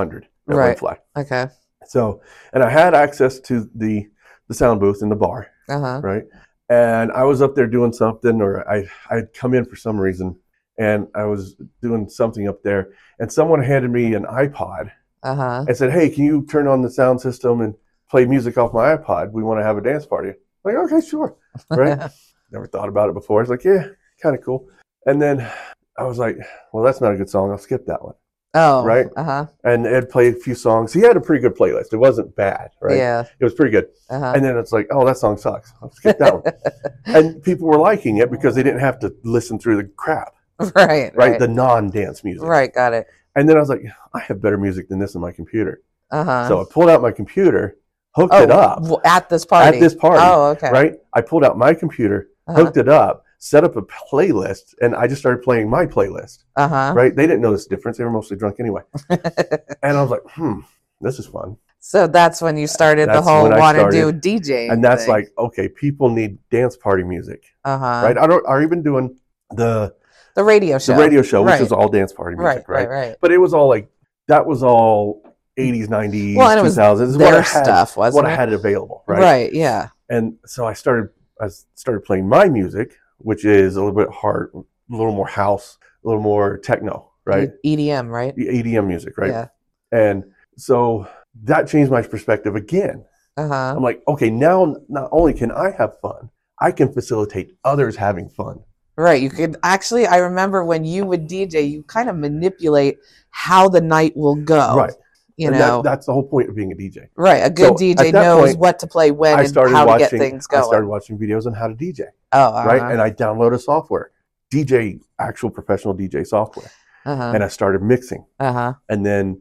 Speaker 2: at
Speaker 1: Right.
Speaker 2: Wing Fly.
Speaker 1: Okay.
Speaker 2: So, and I had access to the sound booth in the bar,
Speaker 1: Uh-huh.
Speaker 2: right? And I was up there doing something, or I'd come in for some reason, and I was doing something up there, and someone handed me an iPod
Speaker 1: Uh-huh.
Speaker 2: and said, "Hey, can you turn on the sound system and play music off my iPod? We want to have a dance party." I'm like, okay, sure, right? Never thought about it before. I was like, yeah, kind of cool. And then I was like, well, that's not a good song. I'll skip that one.
Speaker 1: Oh.
Speaker 2: Right?
Speaker 1: Uh-huh.
Speaker 2: And Ed played a few songs. He had a pretty good playlist. It wasn't bad, right?
Speaker 1: Yeah.
Speaker 2: It was pretty good.
Speaker 1: Uh-huh.
Speaker 2: And then it's like, oh, that song sucks. I'll skip that one. And people were liking it because they didn't have to listen through the crap,
Speaker 1: Right.
Speaker 2: right? The non-dance music.
Speaker 1: Right. Got it.
Speaker 2: And then I was like, I have better music than this on my computer.
Speaker 1: Uh-huh.
Speaker 2: So I pulled out my computer, hooked it up
Speaker 1: at this party.
Speaker 2: at this party.
Speaker 1: Oh, okay.
Speaker 2: Right? I pulled out my computer,
Speaker 1: Uh-huh.
Speaker 2: hooked it up, set up a playlist, and I just started playing my playlist.
Speaker 1: Uh-huh.
Speaker 2: Right? They didn't know this difference. They were mostly drunk anyway. And I was like, this is fun.
Speaker 1: So that's when you started the
Speaker 2: That's
Speaker 1: whole
Speaker 2: when I
Speaker 1: want to do
Speaker 2: started.
Speaker 1: DJing.
Speaker 2: And that's
Speaker 1: thing.
Speaker 2: like, okay, people need dance party music.
Speaker 1: Uh-huh.
Speaker 2: Right? Are even doing the
Speaker 1: radio show.
Speaker 2: radio show, which
Speaker 1: Right.
Speaker 2: is all dance party music, right?
Speaker 1: Right.
Speaker 2: But it was all like, that was all 80s, 90s,
Speaker 1: Well, and it was
Speaker 2: 2000s.
Speaker 1: their stuff, wasn't
Speaker 2: what
Speaker 1: it?
Speaker 2: I had available, right?
Speaker 1: Right. Yeah.
Speaker 2: And so I started playing my music, which is a little bit hard, a little more house, a little more techno, right?
Speaker 1: EDM, right?
Speaker 2: The EDM music, right?
Speaker 1: Yeah.
Speaker 2: And so that changed my perspective again.
Speaker 1: Uh-huh.
Speaker 2: I'm like, okay, now not only can I have fun, I can facilitate others having fun.
Speaker 1: Right. You could actually, I remember when you would DJ, you kind of manipulate how the night will go.
Speaker 2: Right.
Speaker 1: You
Speaker 2: And
Speaker 1: know,
Speaker 2: that's the whole point of being a DJ.
Speaker 1: right. A good
Speaker 2: So,
Speaker 1: DJ
Speaker 2: at that
Speaker 1: knows
Speaker 2: point,
Speaker 1: what to play when
Speaker 2: I
Speaker 1: and
Speaker 2: started
Speaker 1: how to
Speaker 2: watching.
Speaker 1: get things
Speaker 2: I
Speaker 1: going.
Speaker 2: started watching videos on how to DJ,
Speaker 1: Oh,
Speaker 2: right? And I downloaded software, actual professional DJ software,
Speaker 1: uh-huh.
Speaker 2: and I started mixing.
Speaker 1: Uh-huh.
Speaker 2: And then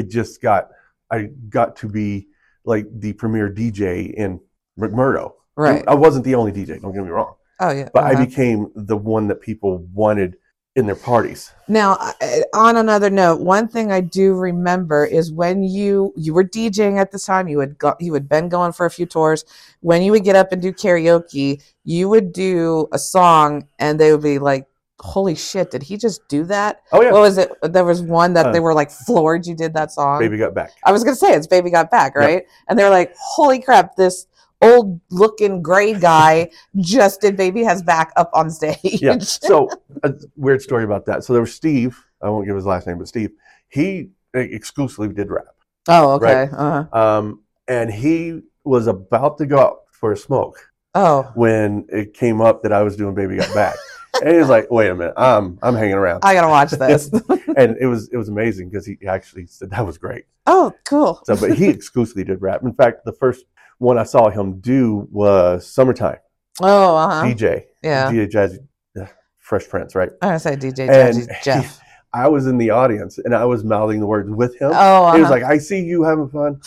Speaker 2: I got to be like the premier DJ in McMurdo.
Speaker 1: Right.
Speaker 2: I wasn't the only DJ, don't get me wrong,
Speaker 1: Oh, yeah.
Speaker 2: but I
Speaker 1: uh-huh.
Speaker 2: became the one that people wanted in their parties.
Speaker 1: Now, on another note, one thing I do remember is when you were DJing at the time, you had been going for a few tours. When you would get up and do karaoke, you would do a song, and they would be like, "Holy shit, did he just do that?"
Speaker 2: Oh yeah,
Speaker 1: What was it? There was one that they
Speaker 2: Uh,
Speaker 1: were like floored you did that song.
Speaker 2: Baby Got Back.
Speaker 1: I was gonna say it's "Baby Got Back," right? And they were like, "Holy crap, this old looking gray guy just did Baby Has Back up on stage."
Speaker 2: Yeah. So a weird story about that. So there was Steve. I won't give his last name, but Steve. He exclusively did rap.
Speaker 1: Oh, okay.
Speaker 2: Right.
Speaker 1: Uh-huh.
Speaker 2: And he was about to go out for a smoke
Speaker 1: Oh,
Speaker 2: when it came up that I was doing Baby Got Back. And he was like, wait a minute, I'm hanging around.
Speaker 1: I gotta watch this.
Speaker 2: And it was amazing because he actually said that was great.
Speaker 1: Oh, cool.
Speaker 2: So, but he exclusively did rap. In fact, the first one I saw him do was Summertime.
Speaker 1: Oh, uh-huh.
Speaker 2: DJ.
Speaker 1: Yeah.
Speaker 2: DJ Jazzy, Fresh Prince, right?
Speaker 1: I'm gonna say DJ
Speaker 2: And
Speaker 1: Jazzy Jeff.
Speaker 2: I was in the audience and I was mouthing the words with him.
Speaker 1: Oh,
Speaker 2: He was
Speaker 1: uh-huh.
Speaker 2: like, I see you having fun.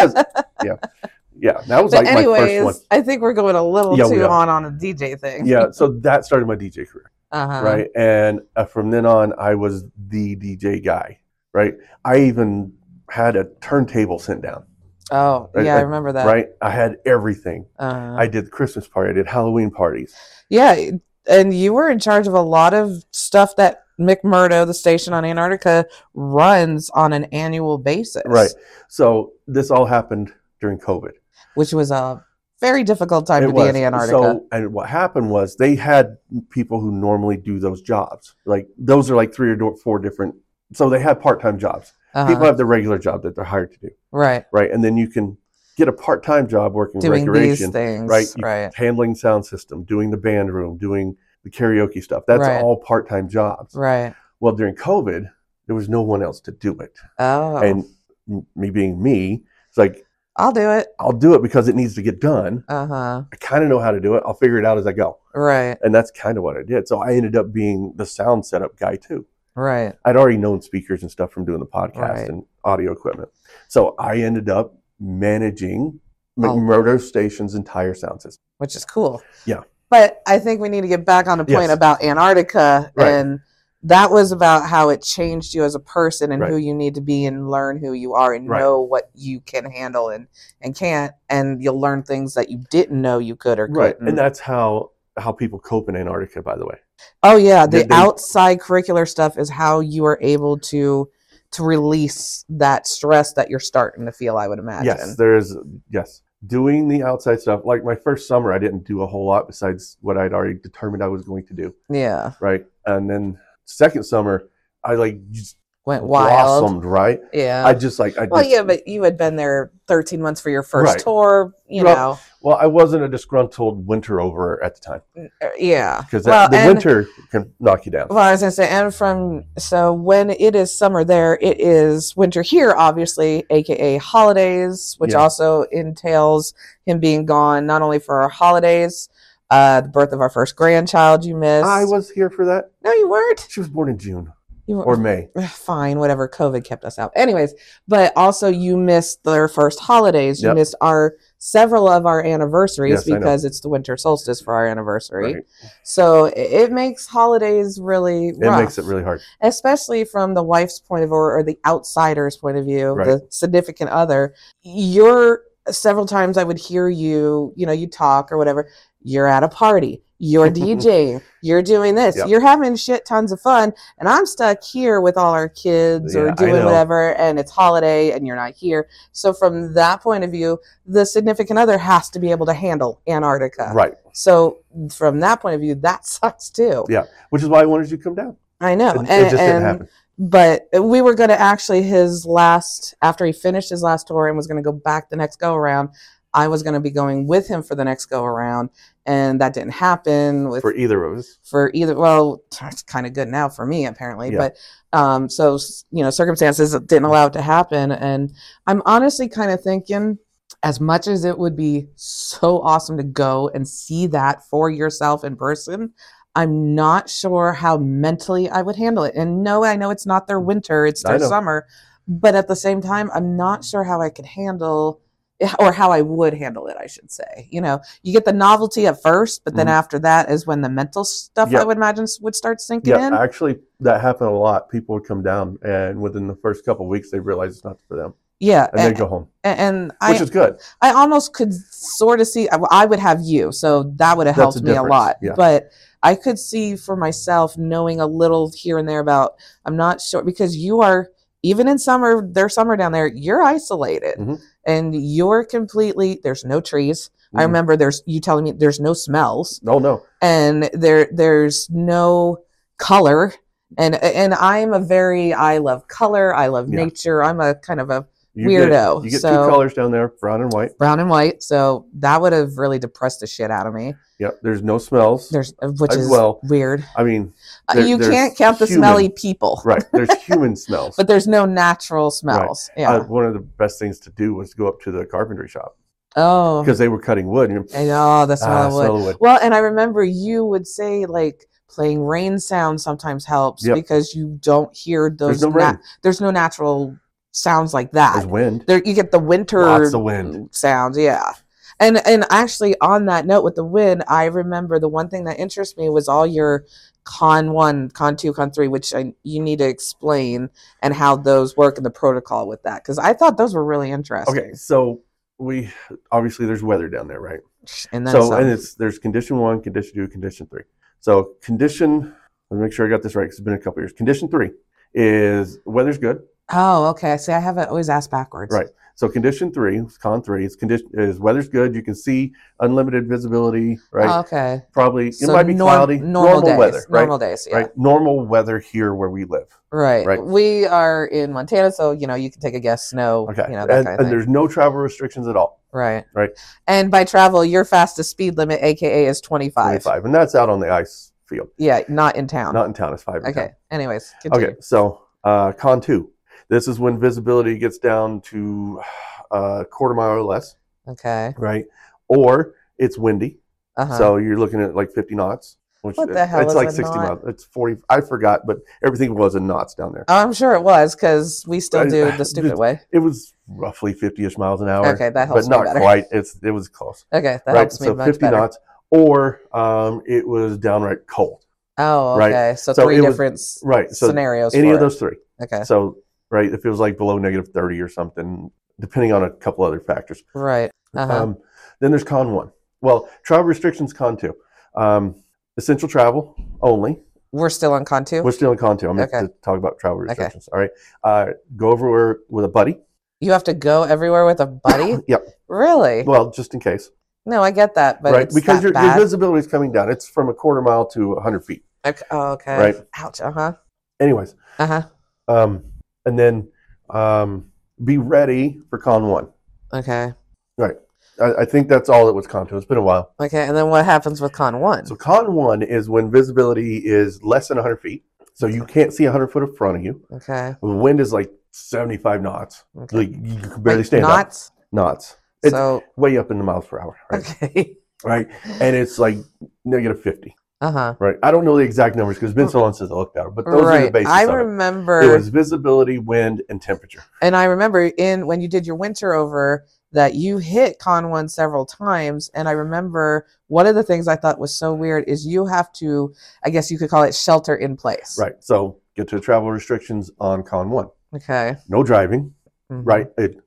Speaker 2: Yeah, that was
Speaker 1: But
Speaker 2: like my first one.
Speaker 1: anyways, I think we're going a little
Speaker 2: Yeah, we
Speaker 1: too
Speaker 2: are.
Speaker 1: on a DJ thing.
Speaker 2: Yeah, so that started my DJ career,
Speaker 1: Uh-huh.
Speaker 2: right? And from then on, I was the DJ guy, right? I even had a turntable sent down,
Speaker 1: Oh,
Speaker 2: Right,
Speaker 1: yeah, I
Speaker 2: like,
Speaker 1: remember that.
Speaker 2: right? I had everything.
Speaker 1: Uh,
Speaker 2: I did the Christmas party. I did Halloween parties.
Speaker 1: yeah, and you were in charge of a lot of stuff that McMurdo, the station on Antarctica, runs on an annual basis.
Speaker 2: Right. So this all happened during COVID.
Speaker 1: Which was a very difficult time to
Speaker 2: It
Speaker 1: be
Speaker 2: was.
Speaker 1: in Antarctica.
Speaker 2: So, and what happened was they had people who normally do those jobs. Like those are like 3 or 4 different. So they had part-time jobs.
Speaker 1: Uh-huh.
Speaker 2: People have their regular job that they're hired to do,
Speaker 1: Right.
Speaker 2: right? And then you can get a part-time job working
Speaker 1: Doing these
Speaker 2: recreation,
Speaker 1: things.
Speaker 2: right?
Speaker 1: Right.
Speaker 2: Handling sound system, doing the band room, doing the karaoke stuff. That's
Speaker 1: Right.
Speaker 2: all part-time jobs.
Speaker 1: Right.
Speaker 2: Well, during COVID, there was no one else to do it.
Speaker 1: Oh.
Speaker 2: And me being me, it's like,
Speaker 1: I'll do it.
Speaker 2: I'll do it because it needs to get done.
Speaker 1: Uh-huh.
Speaker 2: I kind of know how to do it. I'll figure it out as I go.
Speaker 1: Right.
Speaker 2: And that's kind of what I did. So I ended up being the sound setup guy too.
Speaker 1: Right.
Speaker 2: I'd already known speakers and stuff from doing the podcast
Speaker 1: Right.
Speaker 2: and audio equipment. So I ended up managing McMurdo Station's entire sound system.
Speaker 1: Which is cool.
Speaker 2: Yeah.
Speaker 1: But I think we need to get back on the point
Speaker 2: Yes.
Speaker 1: about Antarctica.
Speaker 2: Right.
Speaker 1: And that was about how it changed you as a person and
Speaker 2: Right.
Speaker 1: who you need to be and learn who you are and
Speaker 2: Right.
Speaker 1: know what you can handle and can't. And you'll learn things that you didn't know you could or couldn't.
Speaker 2: Right. And that's how people cope in Antarctica, by the way.
Speaker 1: Oh, yeah. The
Speaker 2: They-
Speaker 1: outside curricular stuff is how you are able to to release that stress that you're starting to feel, I would imagine.
Speaker 2: Yes, there is. Yes. Doing the outside stuff. Like my first summer, I didn't do a whole lot besides what I'd already determined I was going to do.
Speaker 1: Yeah.
Speaker 2: Right. And then second summer, I just
Speaker 1: Went wild.
Speaker 2: blossomed, right?
Speaker 1: Yeah.
Speaker 2: Well,
Speaker 1: yeah, but you had been there 13 months for your first
Speaker 2: Right.
Speaker 1: tour, you know.
Speaker 2: Well, I wasn't a disgruntled winter over at the time.
Speaker 1: Yeah.
Speaker 2: Because
Speaker 1: Well,
Speaker 2: the
Speaker 1: and-
Speaker 2: winter can knock you down.
Speaker 1: Well, I was going to say, so when it is summer there, it is winter here, obviously, aka holidays, which
Speaker 2: Yeah.
Speaker 1: also entails him being gone not only for our holidays, the birth of our first grandchild you missed.
Speaker 2: I was here for that.
Speaker 1: No, you weren't.
Speaker 2: She was born in June
Speaker 1: You were,
Speaker 2: or May.
Speaker 1: fine, whatever. COVID kept us out. Anyways, but also you missed their first holidays. You
Speaker 2: Yep.
Speaker 1: missed several of our anniversaries
Speaker 2: Yes, I know.
Speaker 1: because it's the winter solstice for our anniversary.
Speaker 2: Right.
Speaker 1: So it makes holidays really rough.
Speaker 2: It makes it really hard.
Speaker 1: Especially from the wife's point of view or the outsider's point of view,
Speaker 2: Right.
Speaker 1: the significant other. You're several times I would hear you, you talk or whatever. You're at a party. You're DJing. You're doing this.
Speaker 2: Yep.
Speaker 1: You're having shit tons of fun. And I'm stuck here with all our kids
Speaker 2: Yeah,
Speaker 1: or
Speaker 2: I
Speaker 1: doing
Speaker 2: know.
Speaker 1: whatever. And it's holiday and you're not here. So from that point of view, the significant other has to be able to handle Antarctica.
Speaker 2: Right.
Speaker 1: So from that point of view, that sucks too.
Speaker 2: Yeah. Which is why I wanted you to come down.
Speaker 1: I know.
Speaker 2: It just didn't happen.
Speaker 1: But we were going to actually after he finished his last tour and was going to go back the next go around, I was going to be going with him for the next go around, and that didn't happen
Speaker 2: For either of us.
Speaker 1: well, it's kind of good now for me apparently,
Speaker 2: Yeah.
Speaker 1: but so circumstances didn't allow it to happen, and I'm honestly kind of thinking, as much as it would be so awesome to go and see that for yourself in person, I'm not sure how mentally I would handle it. And no, I know it's not their winter, it's
Speaker 2: I
Speaker 1: their
Speaker 2: know.
Speaker 1: summer. But at the same time, I'm not sure how I could handle, or how I would handle it, I should say. You get the novelty at first, but then
Speaker 2: Mhm.
Speaker 1: after that is when the mental stuff,
Speaker 2: Yeah.
Speaker 1: I would imagine, would start sinking
Speaker 2: Yeah,
Speaker 1: in.
Speaker 2: actually, that happened a lot. People would come down, and within the first couple of weeks, they realize it's not for them,
Speaker 1: Yeah.
Speaker 2: and they go home,
Speaker 1: And
Speaker 2: which is good.
Speaker 1: I almost could sort of see, I would have you, so that would have
Speaker 2: That's
Speaker 1: helped
Speaker 2: a
Speaker 1: me a
Speaker 2: difference,
Speaker 1: lot.
Speaker 2: yeah.
Speaker 1: But I could see for myself knowing a little here and there about, I'm not sure, because you are, even in summer, their summer down there, you're isolated
Speaker 2: Mhm.
Speaker 1: and you're completely, there's no trees. I
Speaker 2: Mhm.
Speaker 1: remember you telling me there's no smells
Speaker 2: No.
Speaker 1: and there's no color. And I love color. I love
Speaker 2: Yeah.
Speaker 1: nature. I'm a kind of a
Speaker 2: You
Speaker 1: weirdo.
Speaker 2: You get
Speaker 1: so,
Speaker 2: two colors down there, brown and white.
Speaker 1: brown and white. So that would have really depressed the shit out of me.
Speaker 2: Yep. There's no smells.
Speaker 1: Which
Speaker 2: As
Speaker 1: is
Speaker 2: well.
Speaker 1: weird.
Speaker 2: I mean,
Speaker 1: You
Speaker 2: there's
Speaker 1: can't count the
Speaker 2: human-
Speaker 1: smelly people,
Speaker 2: Right. There's human smells.
Speaker 1: but there's no natural smells. Yeah.
Speaker 2: One of the best things to do was to go up to the carpentry shop
Speaker 1: Oh,
Speaker 2: because they were cutting wood. And
Speaker 1: I know the smell of wood.
Speaker 2: smell of wood.
Speaker 1: Well, and I remember you would say like playing rain sound sometimes helps
Speaker 2: Yep.
Speaker 1: because you don't hear those.
Speaker 2: There's no rain.
Speaker 1: There's no natural sounds like that.
Speaker 2: There's wind.
Speaker 1: There, you get the winter
Speaker 2: Lots of wind.
Speaker 1: sounds. Yeah. And actually on that note with the wind, I remember the one thing that interests me was all your Con 1, Con 2, Con 3, which you need to explain and how those work and the protocol with that. Because I thought those were really interesting.
Speaker 2: Okay, so obviously there's weather down there, right?
Speaker 1: And then
Speaker 2: So
Speaker 1: some.
Speaker 2: there's condition 1, condition 2, condition 3. So let me make sure I got this right because it's been a couple years. Condition 3 is weather's good.
Speaker 1: Oh, okay. See, I have it always asked backwards.
Speaker 2: Right. So condition 3, Con 3, is weather's good. You can see unlimited visibility, right?
Speaker 1: Oh, okay.
Speaker 2: Probably
Speaker 1: So
Speaker 2: it might be cloudy.
Speaker 1: Normal days,
Speaker 2: weather, right?
Speaker 1: Normal days, yeah.
Speaker 2: Right. Normal weather here where we live.
Speaker 1: Right.
Speaker 2: Right.
Speaker 1: We are in Montana, so you can take a guess. Snow.
Speaker 2: Okay.
Speaker 1: That
Speaker 2: and,
Speaker 1: kind of
Speaker 2: and
Speaker 1: thing.
Speaker 2: there's no travel restrictions at all.
Speaker 1: Right.
Speaker 2: Right.
Speaker 1: And by travel, your fastest speed limit, aka, is 25.
Speaker 2: 25, and that's out on the ice field,
Speaker 1: Yeah, not in town.
Speaker 2: not in town. It's 5 in
Speaker 1: Okay.
Speaker 2: town.
Speaker 1: Anyways, continue.
Speaker 2: Okay. So Con 2, this is when visibility gets down to a quarter mile or less,
Speaker 1: Okay.
Speaker 2: right? Or it's windy,
Speaker 1: Uh-huh.
Speaker 2: so you're looking at like 50 knots. Which
Speaker 1: What the hell
Speaker 2: It's
Speaker 1: is
Speaker 2: like
Speaker 1: a
Speaker 2: 60
Speaker 1: knot?
Speaker 2: miles. It's 40. I forgot, but everything was in knots down there.
Speaker 1: I'm sure it was because we still do the stupid way.
Speaker 2: It was roughly 50-ish miles an hour.
Speaker 1: Okay, that helps
Speaker 2: but
Speaker 1: me
Speaker 2: not
Speaker 1: better.
Speaker 2: quite. It was close.
Speaker 1: Okay, that
Speaker 2: right.
Speaker 1: helps me
Speaker 2: So
Speaker 1: much
Speaker 2: 50
Speaker 1: better.
Speaker 2: knots, or it was downright cold.
Speaker 1: Oh,
Speaker 2: Right.
Speaker 1: okay. So,
Speaker 2: So
Speaker 1: three
Speaker 2: it was-
Speaker 1: different
Speaker 2: Right. So
Speaker 1: scenarios.
Speaker 2: any
Speaker 1: for
Speaker 2: of
Speaker 1: it.
Speaker 2: those three.
Speaker 1: Okay.
Speaker 2: So right, if it was like below negative 30 or something, depending on a couple other factors.
Speaker 1: Right. Uh-huh.
Speaker 2: Then there's Con 1. Well, travel restrictions, Con 2. Essential travel only.
Speaker 1: We're still on con 2?
Speaker 2: We're still in con 2. I'm going
Speaker 1: Okay.
Speaker 2: to talk about travel restrictions. All right. Go over with a buddy.
Speaker 1: You have to go everywhere with a buddy?
Speaker 2: Yep.
Speaker 1: Really?
Speaker 2: Well, just in case.
Speaker 1: No, I get that, but
Speaker 2: Right.
Speaker 1: it's
Speaker 2: Because
Speaker 1: that
Speaker 2: your
Speaker 1: bad.
Speaker 2: visibility is coming down. It's from a quarter mile to 100 feet.
Speaker 1: Okay. Oh, okay.
Speaker 2: Right.
Speaker 1: Ouch. Uh-huh.
Speaker 2: Anyways.
Speaker 1: Uh-huh.
Speaker 2: And then be ready for con 1.
Speaker 1: Okay.
Speaker 2: Right. I think that's all it was con 2. It's been a while.
Speaker 1: Okay, and then what happens with con 1?
Speaker 2: So con 1 is when visibility is less than 100 feet. So you can't see 100 foot in front of you.
Speaker 1: Okay.
Speaker 2: The wind is like 75 knots.
Speaker 1: Okay.
Speaker 2: Like you can barely
Speaker 1: Like
Speaker 2: stand
Speaker 1: knots?
Speaker 2: up. Knots. It's
Speaker 1: So,
Speaker 2: way up in the miles per hour. Right.
Speaker 1: okay.
Speaker 2: Right. And it's like negative 50.
Speaker 1: Uh-huh.
Speaker 2: Right. I don't know the exact numbers because it's been so long since I looked at it, but those are the
Speaker 1: Right.
Speaker 2: basics
Speaker 1: I
Speaker 2: of it.
Speaker 1: remember,
Speaker 2: It was visibility, wind, and temperature.
Speaker 1: and I remember when you did your winter over that you hit con 1 several times, and I remember one of the things I thought was so weird is you have to, I guess you could call it shelter in place.
Speaker 2: Right. So get to travel restrictions on con 1.
Speaker 1: Okay.
Speaker 2: No driving.
Speaker 1: Mhm.
Speaker 2: Right.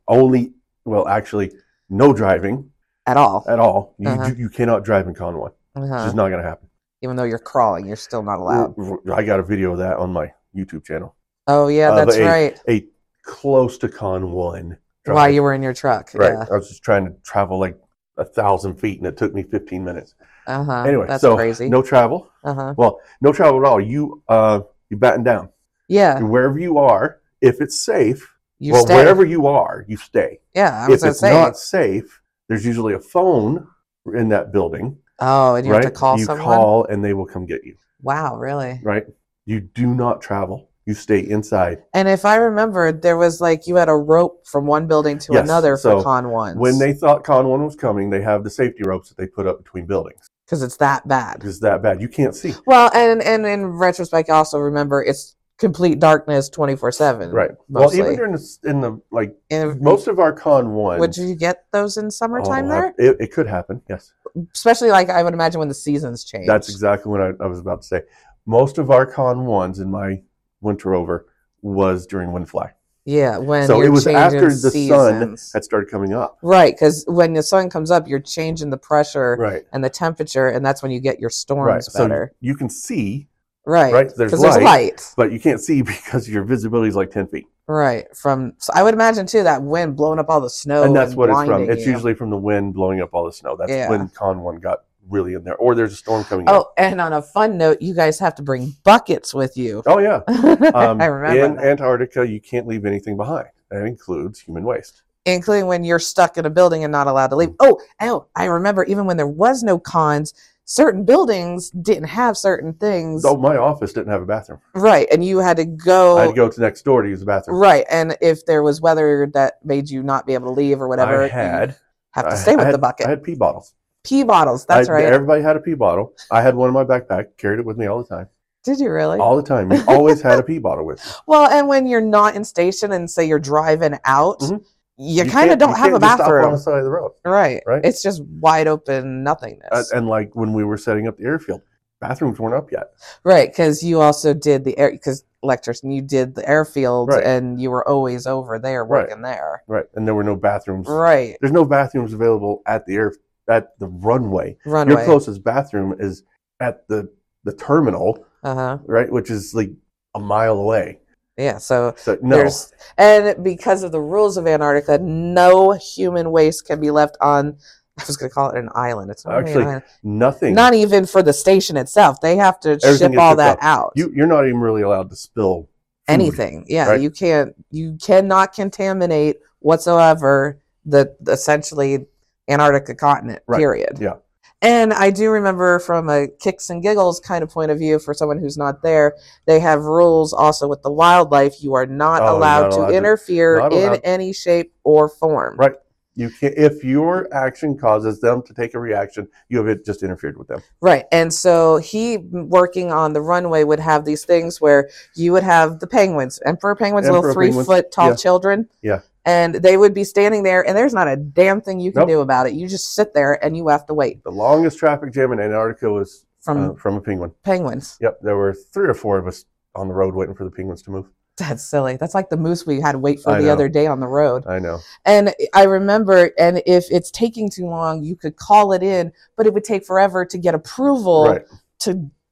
Speaker 2: Actually, no driving
Speaker 1: At all.
Speaker 2: at all.
Speaker 1: Uh-huh.
Speaker 2: You cannot drive in con 1. It's
Speaker 1: Uh-huh.
Speaker 2: just not going to happen.
Speaker 1: Even though you're crawling, you're still not allowed.
Speaker 2: I got a video of that on my YouTube channel.
Speaker 1: Oh, yeah, that's
Speaker 2: but
Speaker 1: right.
Speaker 2: A close to con 1. drive.
Speaker 1: While you were in your truck.
Speaker 2: Right.
Speaker 1: Yeah.
Speaker 2: I was just trying to travel like 1,000 feet, and it took me 15 minutes.
Speaker 1: Uh-huh.
Speaker 2: Anyway,
Speaker 1: that's
Speaker 2: so
Speaker 1: crazy.
Speaker 2: no travel.
Speaker 1: Uh-huh.
Speaker 2: Well, no travel at all. You batten down.
Speaker 1: Yeah.
Speaker 2: Wherever you are, if it's safe,
Speaker 1: You
Speaker 2: well,
Speaker 1: stay.
Speaker 2: wherever you are, you stay.
Speaker 1: Yeah, I was
Speaker 2: If
Speaker 1: going to
Speaker 2: it's
Speaker 1: say.
Speaker 2: not safe, there's usually a phone in that building.
Speaker 1: Oh, and you
Speaker 2: right?
Speaker 1: have to call
Speaker 2: you
Speaker 1: someone?
Speaker 2: call and they will come get you.
Speaker 1: Wow, really?
Speaker 2: Right? You do not travel. You stay inside.
Speaker 1: And if I remember, there was like you had a rope from one building to
Speaker 2: Yes,
Speaker 1: another for
Speaker 2: so
Speaker 1: con 1s.
Speaker 2: When they thought con 1 was coming, they have the safety ropes that they put up between buildings.
Speaker 1: Because it's that bad.
Speaker 2: It's that bad. You can't see.
Speaker 1: Well, and in retrospect, I also remember it's complete darkness 24/7.
Speaker 2: Right.
Speaker 1: Mostly.
Speaker 2: Well, even during the
Speaker 1: And
Speaker 2: most of our con 1.
Speaker 1: would you get those in summertime there?
Speaker 2: It could happen. Yes.
Speaker 1: Especially like I would imagine when the seasons change.
Speaker 2: That's exactly what I was about to say. Most of our con 1s in my winter over was during wind fly.
Speaker 1: Yeah, when
Speaker 2: So
Speaker 1: you're
Speaker 2: it was after
Speaker 1: changing
Speaker 2: the sun
Speaker 1: seasons.
Speaker 2: had started coming up.
Speaker 1: Right, because when the sun comes up, you're changing the pressure
Speaker 2: Right.
Speaker 1: and the temperature, and that's when you get your
Speaker 2: Right.
Speaker 1: storms
Speaker 2: So
Speaker 1: better.
Speaker 2: you can see,
Speaker 1: Right,
Speaker 2: right? There's
Speaker 1: because there's light.
Speaker 2: but you can't see because your visibility is like 10 feet.
Speaker 1: Right, so I would imagine too that wind blowing up all the snow,
Speaker 2: And that's what it's from.
Speaker 1: blinding
Speaker 2: It's
Speaker 1: you.
Speaker 2: usually from the wind blowing up all the snow. That's
Speaker 1: Yeah.
Speaker 2: when con 1 got really in there. Or there's a storm coming in.
Speaker 1: Oh, and on a fun note, you guys have to bring buckets with you.
Speaker 2: Oh, yeah.
Speaker 1: I remember
Speaker 2: in
Speaker 1: that.
Speaker 2: Antarctica, you can't leave anything behind. That includes human waste.
Speaker 1: Including when you're stuck in a building and not allowed to leave. Oh, I remember even when there was no cons, certain buildings didn't have certain things.
Speaker 2: Oh, my office didn't have a bathroom.
Speaker 1: Right, and you had to go.
Speaker 2: I had to go to next door to use the bathroom.
Speaker 1: Right, and if there was weather that made you not be able to leave or whatever,
Speaker 2: I had.
Speaker 1: you have to stay with the bucket.
Speaker 2: I had pee bottles.
Speaker 1: Pee bottles, that's right.
Speaker 2: Everybody had a pee bottle. I had one in my backpack, carried it with me all the time.
Speaker 1: Did you really?
Speaker 2: All the time. You always had a pee bottle with you.
Speaker 1: Well, and when you're not in station and say you're driving out,
Speaker 2: Mhm.
Speaker 1: you kind of
Speaker 2: can't-
Speaker 1: don't
Speaker 2: you
Speaker 1: have a
Speaker 2: can't just stop on
Speaker 1: bathroom.
Speaker 2: the side of the road.
Speaker 1: Right.
Speaker 2: Right?
Speaker 1: It's just wide open nothingness.
Speaker 2: And like when we were setting up the airfield, bathrooms weren't up yet.
Speaker 1: Right, because you also did the air, because electrician, you did the airfield
Speaker 2: Right.
Speaker 1: and you were always over there
Speaker 2: Right.
Speaker 1: working there.
Speaker 2: Right. And there were no bathrooms.
Speaker 1: Right.
Speaker 2: There's no bathrooms available at the runway.
Speaker 1: Runway.
Speaker 2: Your closest bathroom is at the terminal,
Speaker 1: Uh-huh.
Speaker 2: right, which is like a mile away.
Speaker 1: Yeah, so
Speaker 2: So no.
Speaker 1: there's, and because of the rules of Antarctica, no human waste can be left on, I was going to call it an island. It's not really
Speaker 2: Actually,
Speaker 1: an island.
Speaker 2: nothing.
Speaker 1: Not even for the station itself. They have to
Speaker 2: Everything
Speaker 1: ship
Speaker 2: gets
Speaker 1: all
Speaker 2: shipped
Speaker 1: that out.
Speaker 2: You're not even really allowed to spill food.
Speaker 1: Anything. Yeah,
Speaker 2: right?
Speaker 1: you cannot contaminate whatsoever the essentially Antarctica continent,
Speaker 2: Right.
Speaker 1: period.
Speaker 2: Yeah.
Speaker 1: And I do remember from a kicks and giggles kind of point of view for someone who's not there, they have rules also with the wildlife. You are not
Speaker 2: Oh,
Speaker 1: allowed
Speaker 2: not allowed
Speaker 1: to
Speaker 2: to-
Speaker 1: interfere
Speaker 2: not
Speaker 1: in
Speaker 2: allowed.
Speaker 1: any shape or form.
Speaker 2: Right. You can if your action causes them to take a reaction, you have just interfered with them.
Speaker 1: Right. And so he, working on the runway, would have these things where you would have the penguins, emperor penguins, little
Speaker 2: Emperor penguins,
Speaker 1: 3-foot tall
Speaker 2: yeah.
Speaker 1: children.
Speaker 2: Yeah.
Speaker 1: And they would be standing there, and there's not a damn thing you can
Speaker 2: Nope.
Speaker 1: do about it. You just sit there and you have to wait
Speaker 2: The longest traffic jam in Antarctica was
Speaker 1: from
Speaker 2: from a penguin.
Speaker 1: penguins.
Speaker 2: Yep, there were 3 or 4 of us on the road waiting for the penguins to move.
Speaker 1: That's silly. That's like the moose we had to wait for
Speaker 2: I
Speaker 1: the
Speaker 2: know.
Speaker 1: other day on the road.
Speaker 2: I know.
Speaker 1: And I remember, and if it's taking too long, you could call it in, but it would take forever to get approval
Speaker 2: Right.
Speaker 1: to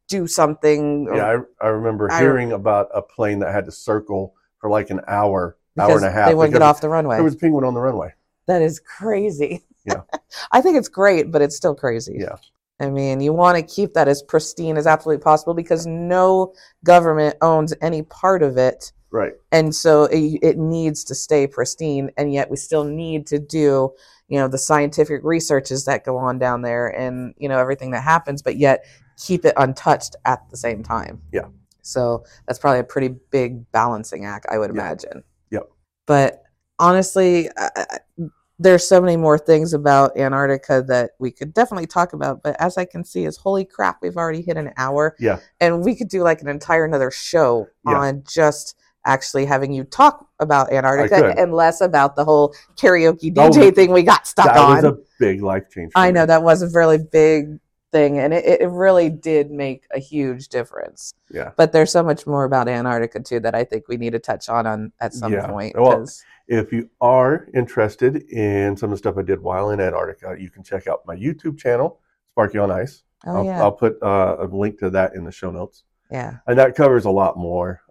Speaker 1: do something.
Speaker 2: Yeah, I remember hearing about a plane that had to circle for like an hour and a half.
Speaker 1: They wouldn't get off the runway.
Speaker 2: There was a penguin on the runway.
Speaker 1: That is crazy.
Speaker 2: Yeah.
Speaker 1: I think it's great, but it's still crazy.
Speaker 2: Yeah.
Speaker 1: I mean, you want to keep that as pristine as absolutely possible because no government owns any part of it.
Speaker 2: Right.
Speaker 1: And so it needs to stay pristine. And yet we still need to do, the scientific researches that go on down there and, everything that happens, but yet keep it untouched at the same time.
Speaker 2: Yeah.
Speaker 1: So that's probably a pretty big balancing act, I would imagine.
Speaker 2: Yep.
Speaker 1: But honestly, there's so many more things about Antarctica that we could definitely talk about. But as I can see is, holy crap, we've already hit an hour.
Speaker 2: Yeah.
Speaker 1: And we could do like an entire another show on just actually having you talk about Antarctica and less about the whole karaoke DJ thing we got stuck on.
Speaker 2: That was a big life change.
Speaker 1: I know that was a really big thing, and it really did make a huge difference.
Speaker 2: Yeah.
Speaker 1: But there's so much more about Antarctica too that I think we need to touch on at some point.
Speaker 2: Well, if you are interested in some of the stuff I did while in Antarctica, you can check out my YouTube channel, Sparky on Ice. I'll put a link to that in the show notes.
Speaker 1: Yeah.
Speaker 2: And that covers a lot more.